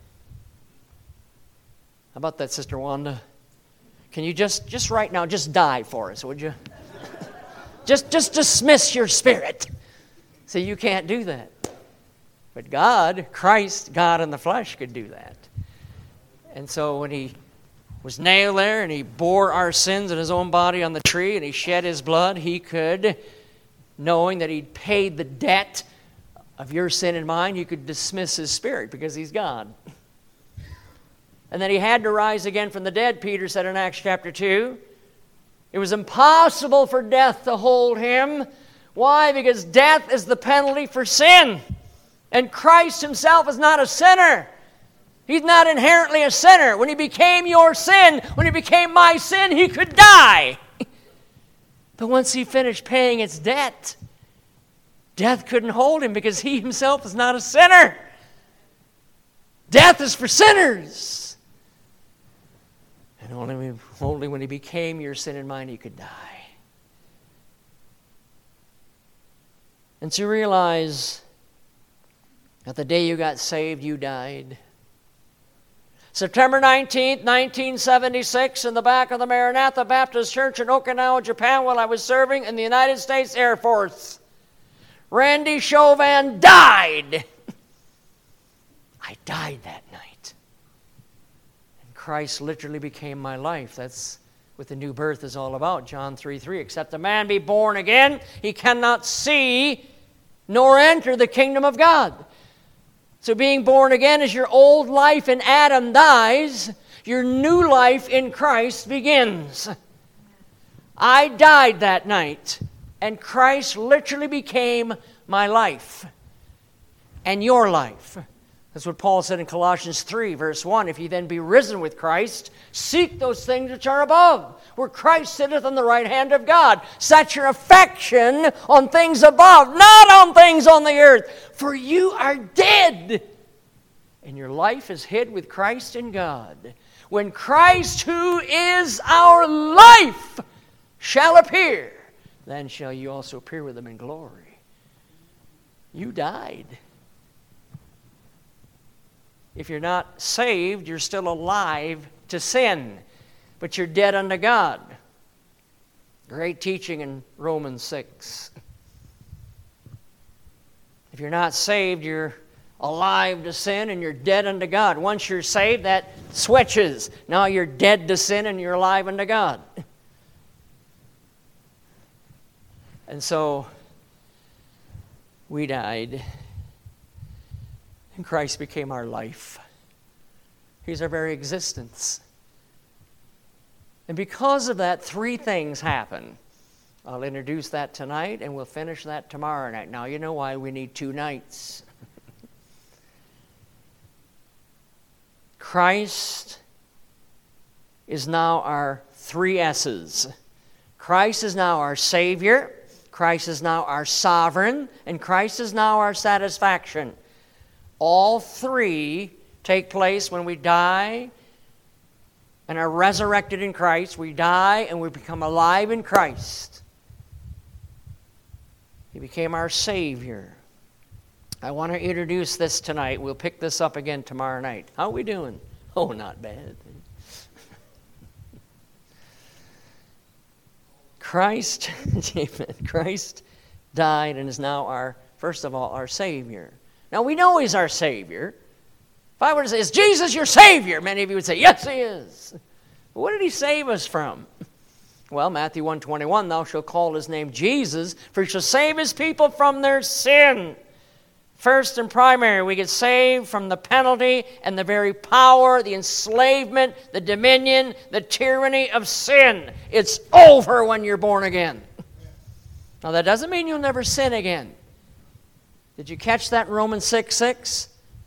How about that, Sister Wanda? Can you just, just right now, just die for us, would you? just, just dismiss your spirit. So you can't do that. But God, Christ, God in the flesh, could do that. And so when he was nailed there and he bore our sins in his own body on the tree and he shed his blood, he could, knowing that he'd paid the debt of your sin and mine, he could dismiss his spirit because he's God. And then he had to rise again from the dead, Peter said in Acts chapter two. It was impossible for death to hold him. Why? Because death is the penalty for sin. And Christ himself is not a sinner. He's not inherently a sinner. When he became your sin, when he became my sin, he could die. But once he finished paying its debt, death couldn't hold him because he himself is not a sinner. Death is for sinners. And only, only when he became your sin and mine, he could die. And to realize that the day you got saved, you died. September nineteenth, nineteen seventy-six, in the back of the Maranatha Baptist Church in Okinawa, Japan, while I was serving in the United States Air Force, Randy Chauvin died. I died that night. And Christ literally became my life. That's what the new birth is all about. John three three. Except a man be born again, he cannot see nor enter the kingdom of God. So being born again is your old life in Adam dies, your new life in Christ begins. I died that night, and Christ literally became my life and your life. That's what Paul said in Colossians three, verse one. If ye then be risen with Christ, seek those things which are above, where Christ sitteth on the right hand of God. Set your affection on things above, not on things on the earth. For you are dead, and your life is hid with Christ in God. When Christ, who is our life, shall appear, then shall you also appear with him in glory. You died. If you're not saved, you're still alive to sin, but you're dead unto God. Great teaching in Romans six. If you're not saved, you're alive to sin and you're dead unto God. Once you're saved, that switches. Now you're dead to sin and you're alive unto God. And so, we died. And Christ became our life. He's our very existence. And because of that, three things happen. I'll introduce that tonight, and we'll finish that tomorrow night. Now, you know why we need two nights. Christ is now our three S's. Christ is now our Savior. Christ is now our sovereign. And Christ is now our satisfaction. All three take place when we die and are resurrected in Christ. We die and we become alive in Christ. He became our Savior. I want to introduce this tonight. We'll pick this up again tomorrow night. How are we doing? Oh, not bad. Christ, Christ died and is now our, first of all, our Savior. Now, we know He's our Savior. If I were to say, is Jesus your Savior? Many of you would say, yes, He is. But what did He save us from? Well, Matthew one twenty-one, thou shalt call His name Jesus, for He shall save His people from their sin. First and primary, we get saved from the penalty and the very power, the enslavement, the dominion, the tyranny of sin. It's over when you're born again. Now, that doesn't mean you'll never sin again. Did you catch that in Romans six six?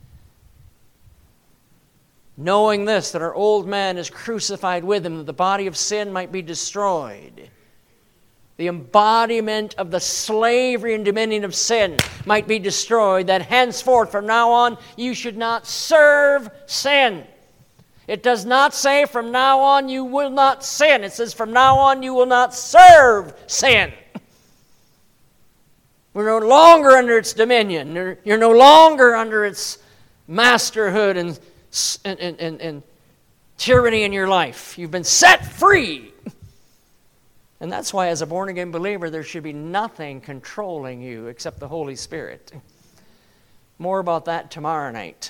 Knowing this, that our old man is crucified with him, that the body of sin might be destroyed. The embodiment of the slavery and dominion of sin might be destroyed, that henceforth, from now on, you should not serve sin. It does not say from now on you will not sin. It says from now on you will not serve sin. We're no longer under its dominion. You're no longer under its masterhood and, and, and, and tyranny in your life. You've been set free. And that's why as a born-again believer, there should be nothing controlling you except the Holy Spirit. More about that tomorrow night.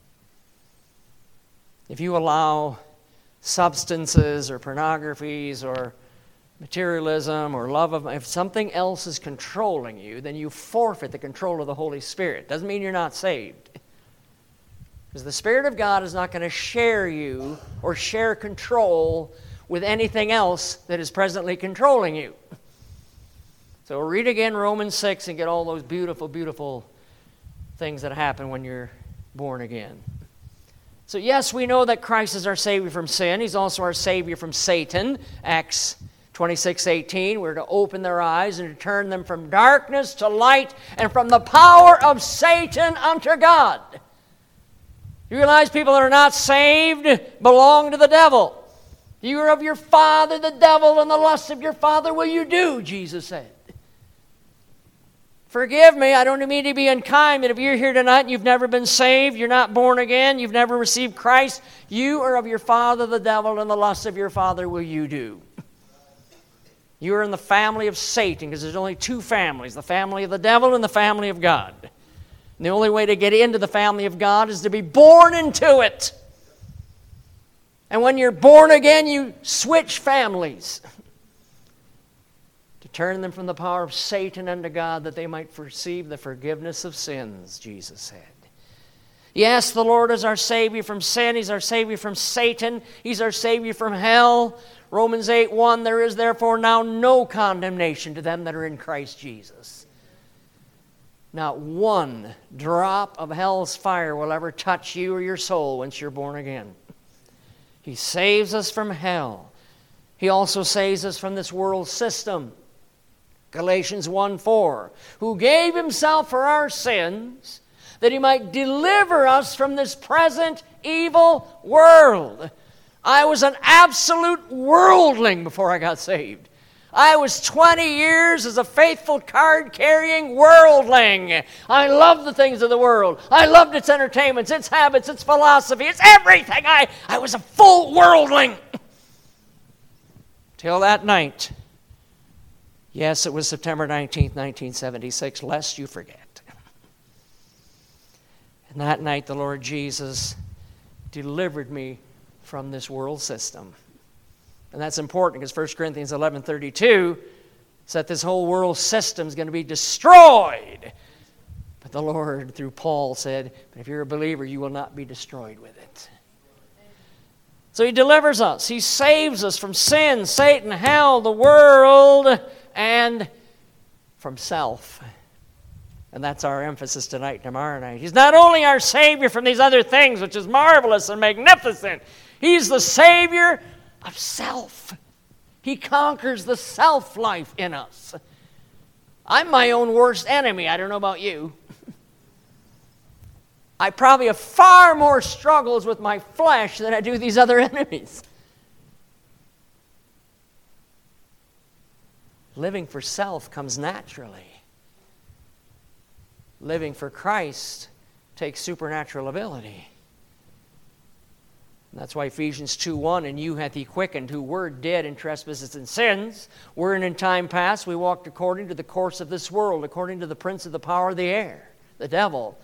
If you allow substances or pornographies or materialism or love of, if something else is controlling you, then you forfeit the control of the Holy Spirit. Doesn't mean you're not saved. Because the Spirit of God is not going to share you or share control with anything else that is presently controlling you. So read again Romans six and get all those beautiful, beautiful things that happen when you're born again. So yes, we know that Christ is our Savior from sin. He's also our Savior from Satan. Acts twenty-six eighteen, we're to open their eyes and to turn them from darkness to light and from the power of Satan unto God. You realize people that are not saved belong to the devil. You are of your father, the devil, and the lusts of your father will you do, Jesus said. Forgive me, I don't mean to be unkind, but if you're here tonight and you've never been saved, you're not born again, you've never received Christ, you are of your father, the devil, and the lusts of your father will you do. You are in the family of Satan, because there's only two families, the family of the devil and the family of God. And the only way to get into the family of God is to be born into it. And when you're born again, you switch families to turn them from the power of Satan unto God, that they might receive the forgiveness of sins, Jesus said. Yes, the Lord is our Savior from sin. He's our Savior from Satan. He's our Savior from hell. Romans eight one, there is therefore now no condemnation to them that are in Christ Jesus. Not one drop of hell's fire will ever touch you or your soul once you're born again. He saves us from hell. He also saves us from this world system. Galatians one four, who gave himself for our sins, that he might deliver us from this present evil world. I was an absolute worldling before I got saved. I was twenty years as a faithful card-carrying worldling. I loved the things of the world. I loved its entertainments, its habits, its philosophy, its everything. I, I was a full worldling. Till that night. Yes, it was September nineteenth, nineteen seventy-six, lest you forget. And that night the Lord Jesus delivered me from this world system. And that's important because First Corinthians eleven thirty-two says that this whole world system is going to be destroyed. But the Lord, through Paul, said, but if you're a believer, you will not be destroyed with it. So he delivers us. He saves us from sin, Satan, hell, the world, and from self. And that's our emphasis tonight and tomorrow night. He's not only our Savior from these other things, which is marvelous and magnificent. He's the Savior of self. He conquers the self-life in us. I'm my own worst enemy. I don't know about you. I probably have far more struggles with my flesh than I do these other enemies. Living for self comes naturally. Living for Christ takes supernatural ability. And that's why Ephesians two one, and you hath he quickened, who were dead in trespasses and sins, wherein in time past we walked according to the course of this world, according to the prince of the power of the air, the devil,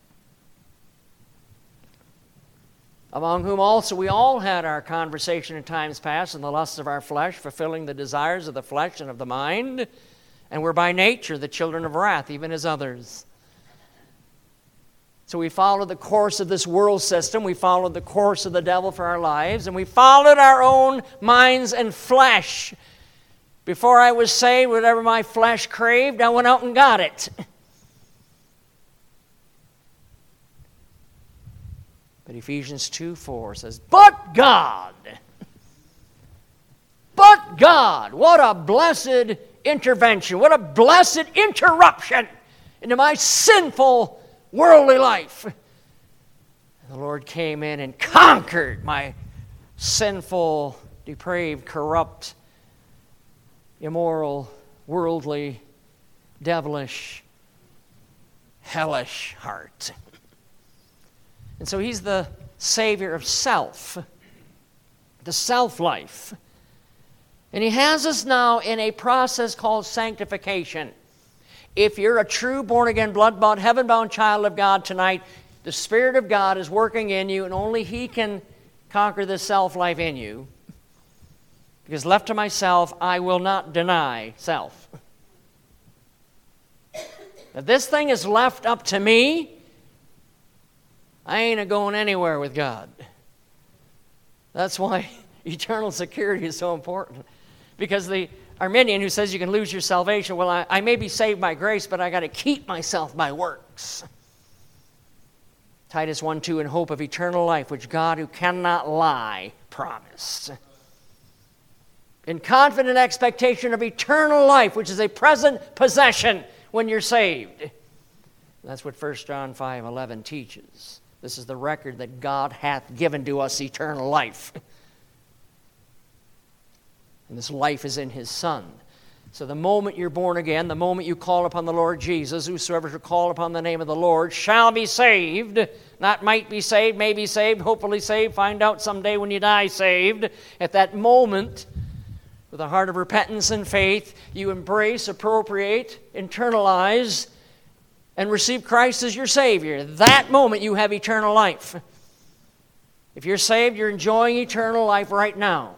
among whom also we all had our conversation in times past in the lusts of our flesh, fulfilling the desires of the flesh and of the mind, and were by nature the children of wrath, even as others. So we followed the course of this world system. We followed the course of the devil for our lives. And we followed our own minds and flesh. Before I was saved, whatever my flesh craved, I went out and got it. But Ephesians two four says, but God. But God. What a blessed intervention. What a blessed interruption into my sinful worldly life. And the Lord came in and conquered my sinful, depraved, corrupt, immoral, worldly, devilish, hellish heart. And so he's the Savior of self, the self-life. And he has us now in a process called sanctification. If you're a true born-again, blood-bought, heaven-bound child of God tonight, the Spirit of God is working in you, and only He can conquer this self-life in you. Because left to myself, I will not deny self. If this thing is left up to me, I ain't a-going anywhere with God. That's why eternal security is so important. Because the Arminian who says you can lose your salvation, well, I, I may be saved by grace, but I got to keep myself by works. Titus one two, in hope of eternal life, which God, who cannot lie, promised. In confident expectation of eternal life, which is a present possession when you're saved. That's what First John five eleven teaches. This is the record that God hath given to us eternal life. And this life is in His Son. So the moment you're born again, the moment you call upon the Lord Jesus, whosoever shall call upon the name of the Lord shall be saved. Not might be saved, may be saved, hopefully saved, find out someday when you die saved. At that moment, with a heart of repentance and faith, you embrace, appropriate, internalize, and receive Christ as your Savior. That moment you have eternal life. If you're saved, you're enjoying eternal life right now.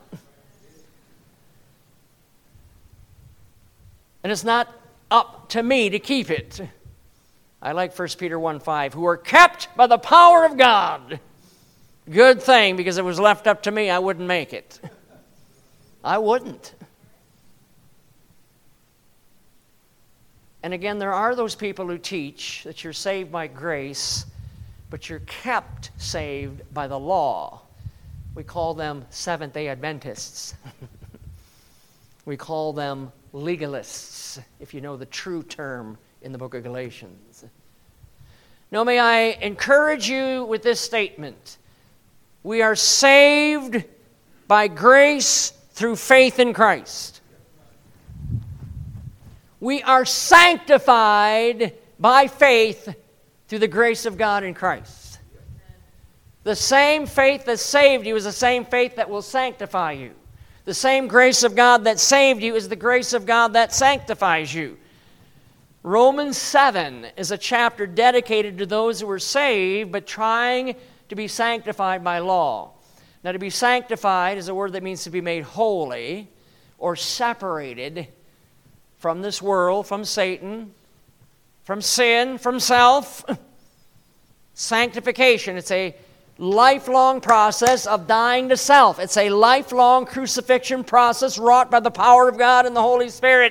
And it's not up to me to keep it. I like First Peter one five, who are kept by the power of God. Good thing, because if it was left up to me, I wouldn't make it. I wouldn't. And again, there are those people who teach that you're saved by grace, but you're kept saved by the law. We call them Seventh-day Adventists. We call them legalists, if you know the true term in the book of Galatians. Now, may I encourage you with this statement. We are saved by grace through faith in Christ. We are sanctified by faith through the grace of God in Christ. The same faith that saved you is the same faith that will sanctify you. The same grace of God that saved you is the grace of God that sanctifies you. Romans seven is a chapter dedicated to those who are saved but trying to be sanctified by law. Now, to be sanctified is a word that means to be made holy or separated from this world, from Satan, from sin, from self. Sanctification, it's a lifelong process of dying to self. It's a lifelong crucifixion process wrought by the power of God and the Holy Spirit.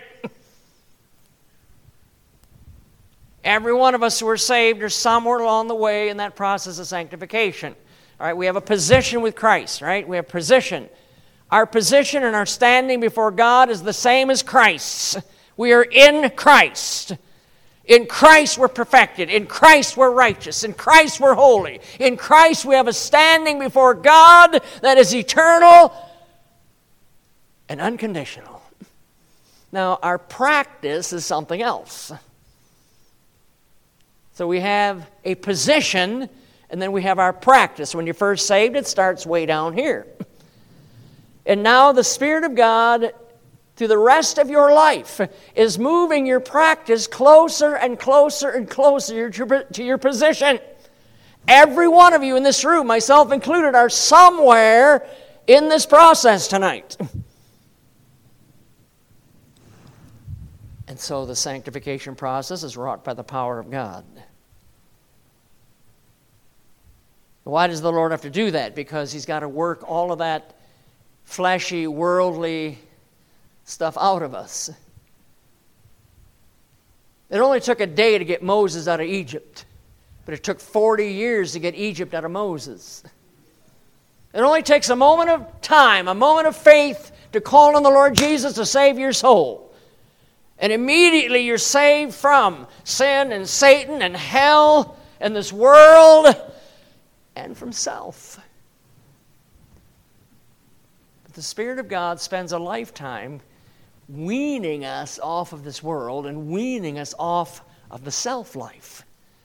Every one of us who are saved are somewhere along the way in that process of sanctification. All right, we have a position with Christ, right? We have position. Our position and our standing before God is the same as Christ's. We are in Christ. In Christ we're perfected. In Christ we're righteous. In Christ we're holy. In Christ we have a standing before God that is eternal and unconditional. Now, our practice is something else. So we have a position, and then we have our practice. When you're first saved, it starts way down here. And now the Spirit of God, through the rest of your life, is moving your practice closer and closer and closer to your position. Every one of you in this room, myself included, are somewhere in this process tonight. And so the sanctification process is wrought by the power of God. Why does the Lord have to do that? Because He's got to work all of that fleshy, worldly stuff out of us. It only took a day to get Moses out of Egypt, but it took forty years to get Egypt out of Moses. It only takes a moment of time, a moment of faith to call on the Lord Jesus to save your soul. And immediately you're saved from sin and Satan and hell and this world and from self. But the Spirit of God spends a lifetime weaning us off of this world and weaning us off of the self-life.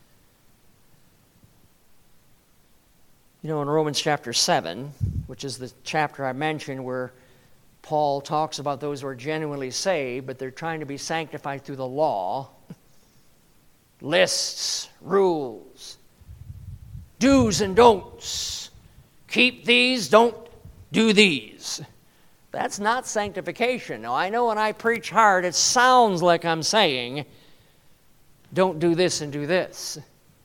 You know, in Romans chapter seven, which is the chapter I mentioned where Paul talks about those who are genuinely saved, but they're trying to be sanctified through the law, lists, rules, do's and don'ts. Keep these, don't do these. That's not sanctification. Now, I know when I preach hard, it sounds like I'm saying, don't do this and do this.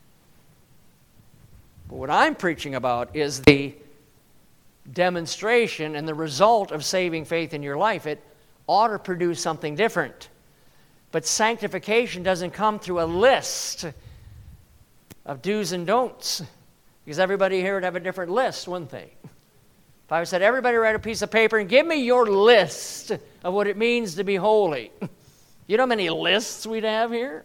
But what I'm preaching about is the demonstration and the result of saving faith in your life. It ought to produce something different. But sanctification doesn't come through a list of do's and don'ts. Because everybody here would have a different list, wouldn't they? If I said, everybody write a piece of paper and give me your list of what it means to be holy. You know how many lists we'd have here?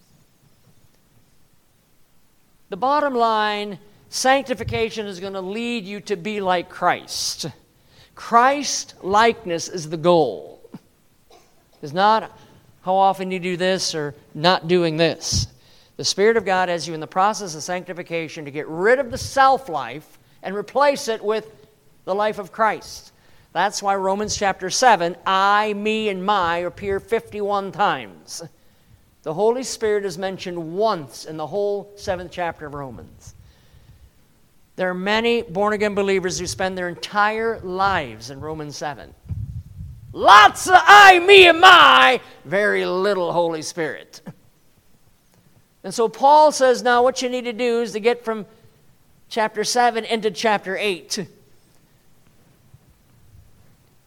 The bottom line, sanctification is going to lead you to be like Christ. Christ-likeness is the goal. It's not how often you do this or not doing this. The Spirit of God has you in the process of sanctification to get rid of the self-life and replace it with the life of Christ. That's why Romans chapter seven, I, me, and my appear fifty-one times. The Holy Spirit is mentioned once in the whole seventh chapter of Romans. There are many born-again believers who spend their entire lives in Romans seven. Lots of I, me, and my, very little Holy Spirit. And so Paul says, now what you need to do is to get from chapter seven into chapter eight.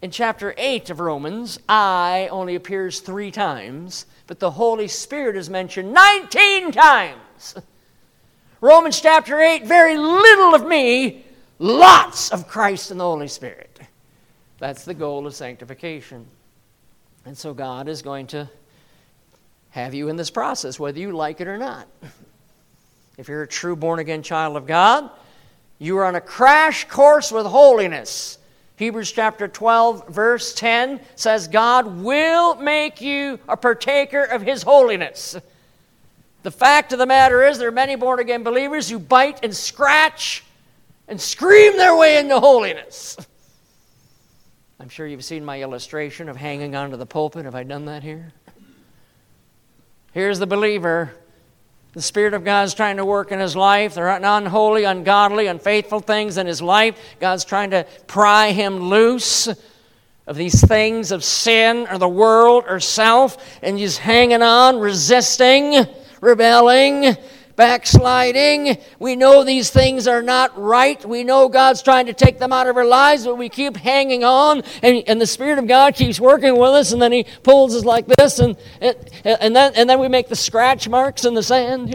In chapter eight of Romans, I only appears three times, but the Holy Spirit is mentioned nineteen times. Romans chapter eight, very little of me, lots of Christ and the Holy Spirit. That's the goal of sanctification. And so God is going to have you in this process, whether you like it or not. If you're a true born-again child of God, you are on a crash course with holiness. Hebrews chapter twelve, verse ten says, God will make you a partaker of His holiness. The fact of the matter is there are many born-again believers who bite and scratch and scream their way into holiness. I'm sure you've seen my illustration of hanging onto the pulpit. Have I done that here? Here's the believer. The Spirit of God is trying to work in his life. There are unholy, ungodly, unfaithful things in his life. God's trying to pry him loose of these things of sin or the world or self, and he's hanging on, resisting, rebelling, backsliding. We know these things are not right. We know God's trying to take them out of our lives, but we keep hanging on, and, and the Spirit of God keeps working with us, and then He pulls us like this, and, and, and, then, and then we make the scratch marks in the sand.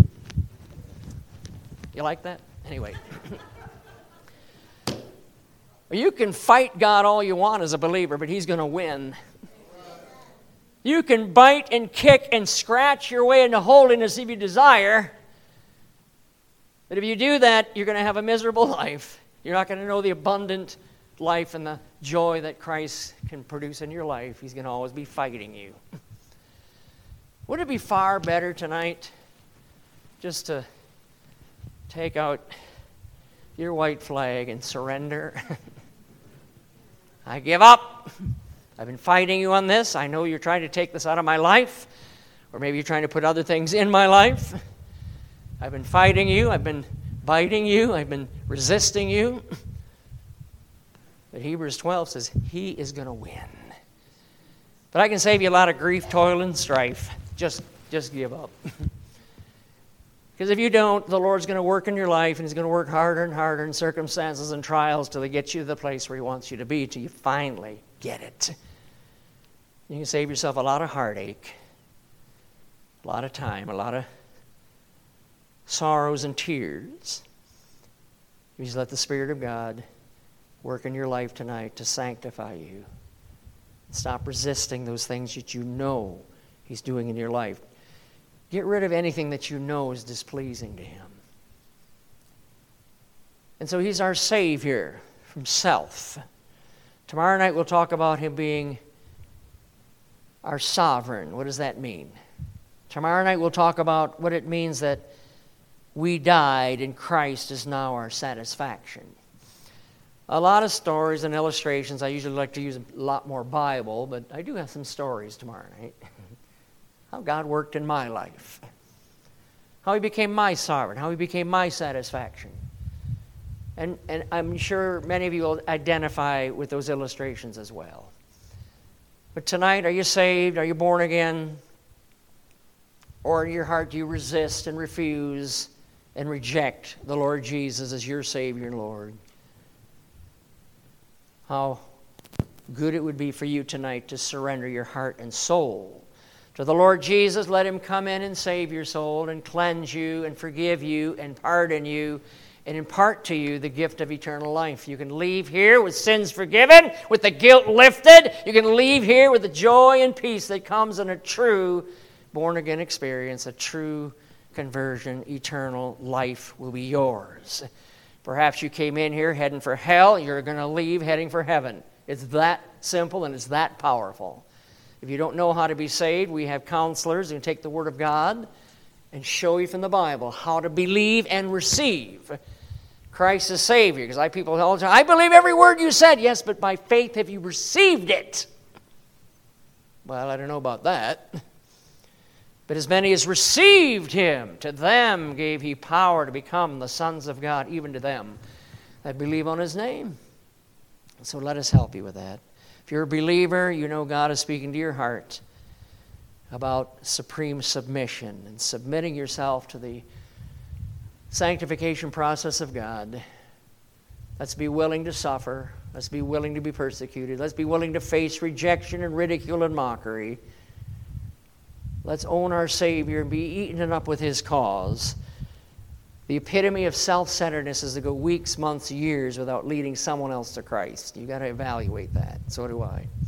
You like that? Anyway. You can fight God all you want as a believer, but He's going to win. You can bite and kick and scratch your way into holiness if you desire. But if you do that, you're going to have a miserable life. You're not going to know the abundant life and the joy that Christ can produce in your life. He's going to always be fighting you. Would it be far better tonight just to take out your white flag and surrender? I give up. I've been fighting you on this. I know you're trying to take this out of my life. Or maybe you're trying to put other things in my life. I've been fighting you. I've been biting you. I've been resisting you. But Hebrews twelve says He is going to win. But I can save you a lot of grief, toil, and strife. Just, just give up. Because if you don't, the Lord's going to work in your life, and He's going to work harder and harder in circumstances and trials till He gets you to the place where He wants you to be, till you finally get it. You can save yourself a lot of heartache, a lot of time, a lot of sorrows and tears. You just let the Spirit of God work in your life tonight to sanctify you. Stop resisting those things that you know He's doing in your life. Get rid of anything that you know is displeasing to Him. And so He's our Savior from self. Tomorrow night we'll talk about Him being our sovereign. What does that mean? Tomorrow night we'll talk about what it means that we died and Christ is now our satisfaction. A lot of stories and illustrations. I usually like to use a lot more Bible, but I do have some stories tomorrow night. How God worked in my life. How He became my sovereign. How He became my satisfaction. And, and I'm sure many of you will identify with those illustrations as well. But tonight, are you saved? Are you born again? Or in your heart do you resist and refuse and reject the Lord Jesus as your Savior and Lord? How good it would be for you tonight to surrender your heart and soul to the Lord Jesus. Let Him come in and save your soul and cleanse you and forgive you and pardon you and impart to you the gift of eternal life. You can leave here with sins forgiven, with the guilt lifted. You can leave here with the joy and peace that comes in a true born-again experience, a true conversion. Eternal life will be yours. Perhaps you came in here heading for hell. You're going to leave heading for heaven. It's that simple and it's that powerful. If you don't know how to be saved, we have counselors who can take the Word of God and show you from the Bible how to believe and receive Christ as Savior. Because I people all the time, I believe every word you said. Yes, but by faith have you received it? Well, I don't know about that. But as many as received Him, to them gave He power to become the sons of God, even to them that believe on His name. So let us help you with that. If you're a believer, you know God is speaking to your heart about supreme submission and submitting yourself to the sanctification process of God. Let's be willing to suffer. Let's be willing to be persecuted. Let's be willing to face rejection and ridicule and mockery. Let's own our Savior and be eaten up with His cause. The epitome of self-centeredness is to go weeks, months, years without leading someone else to Christ. You've got to evaluate that. So do I.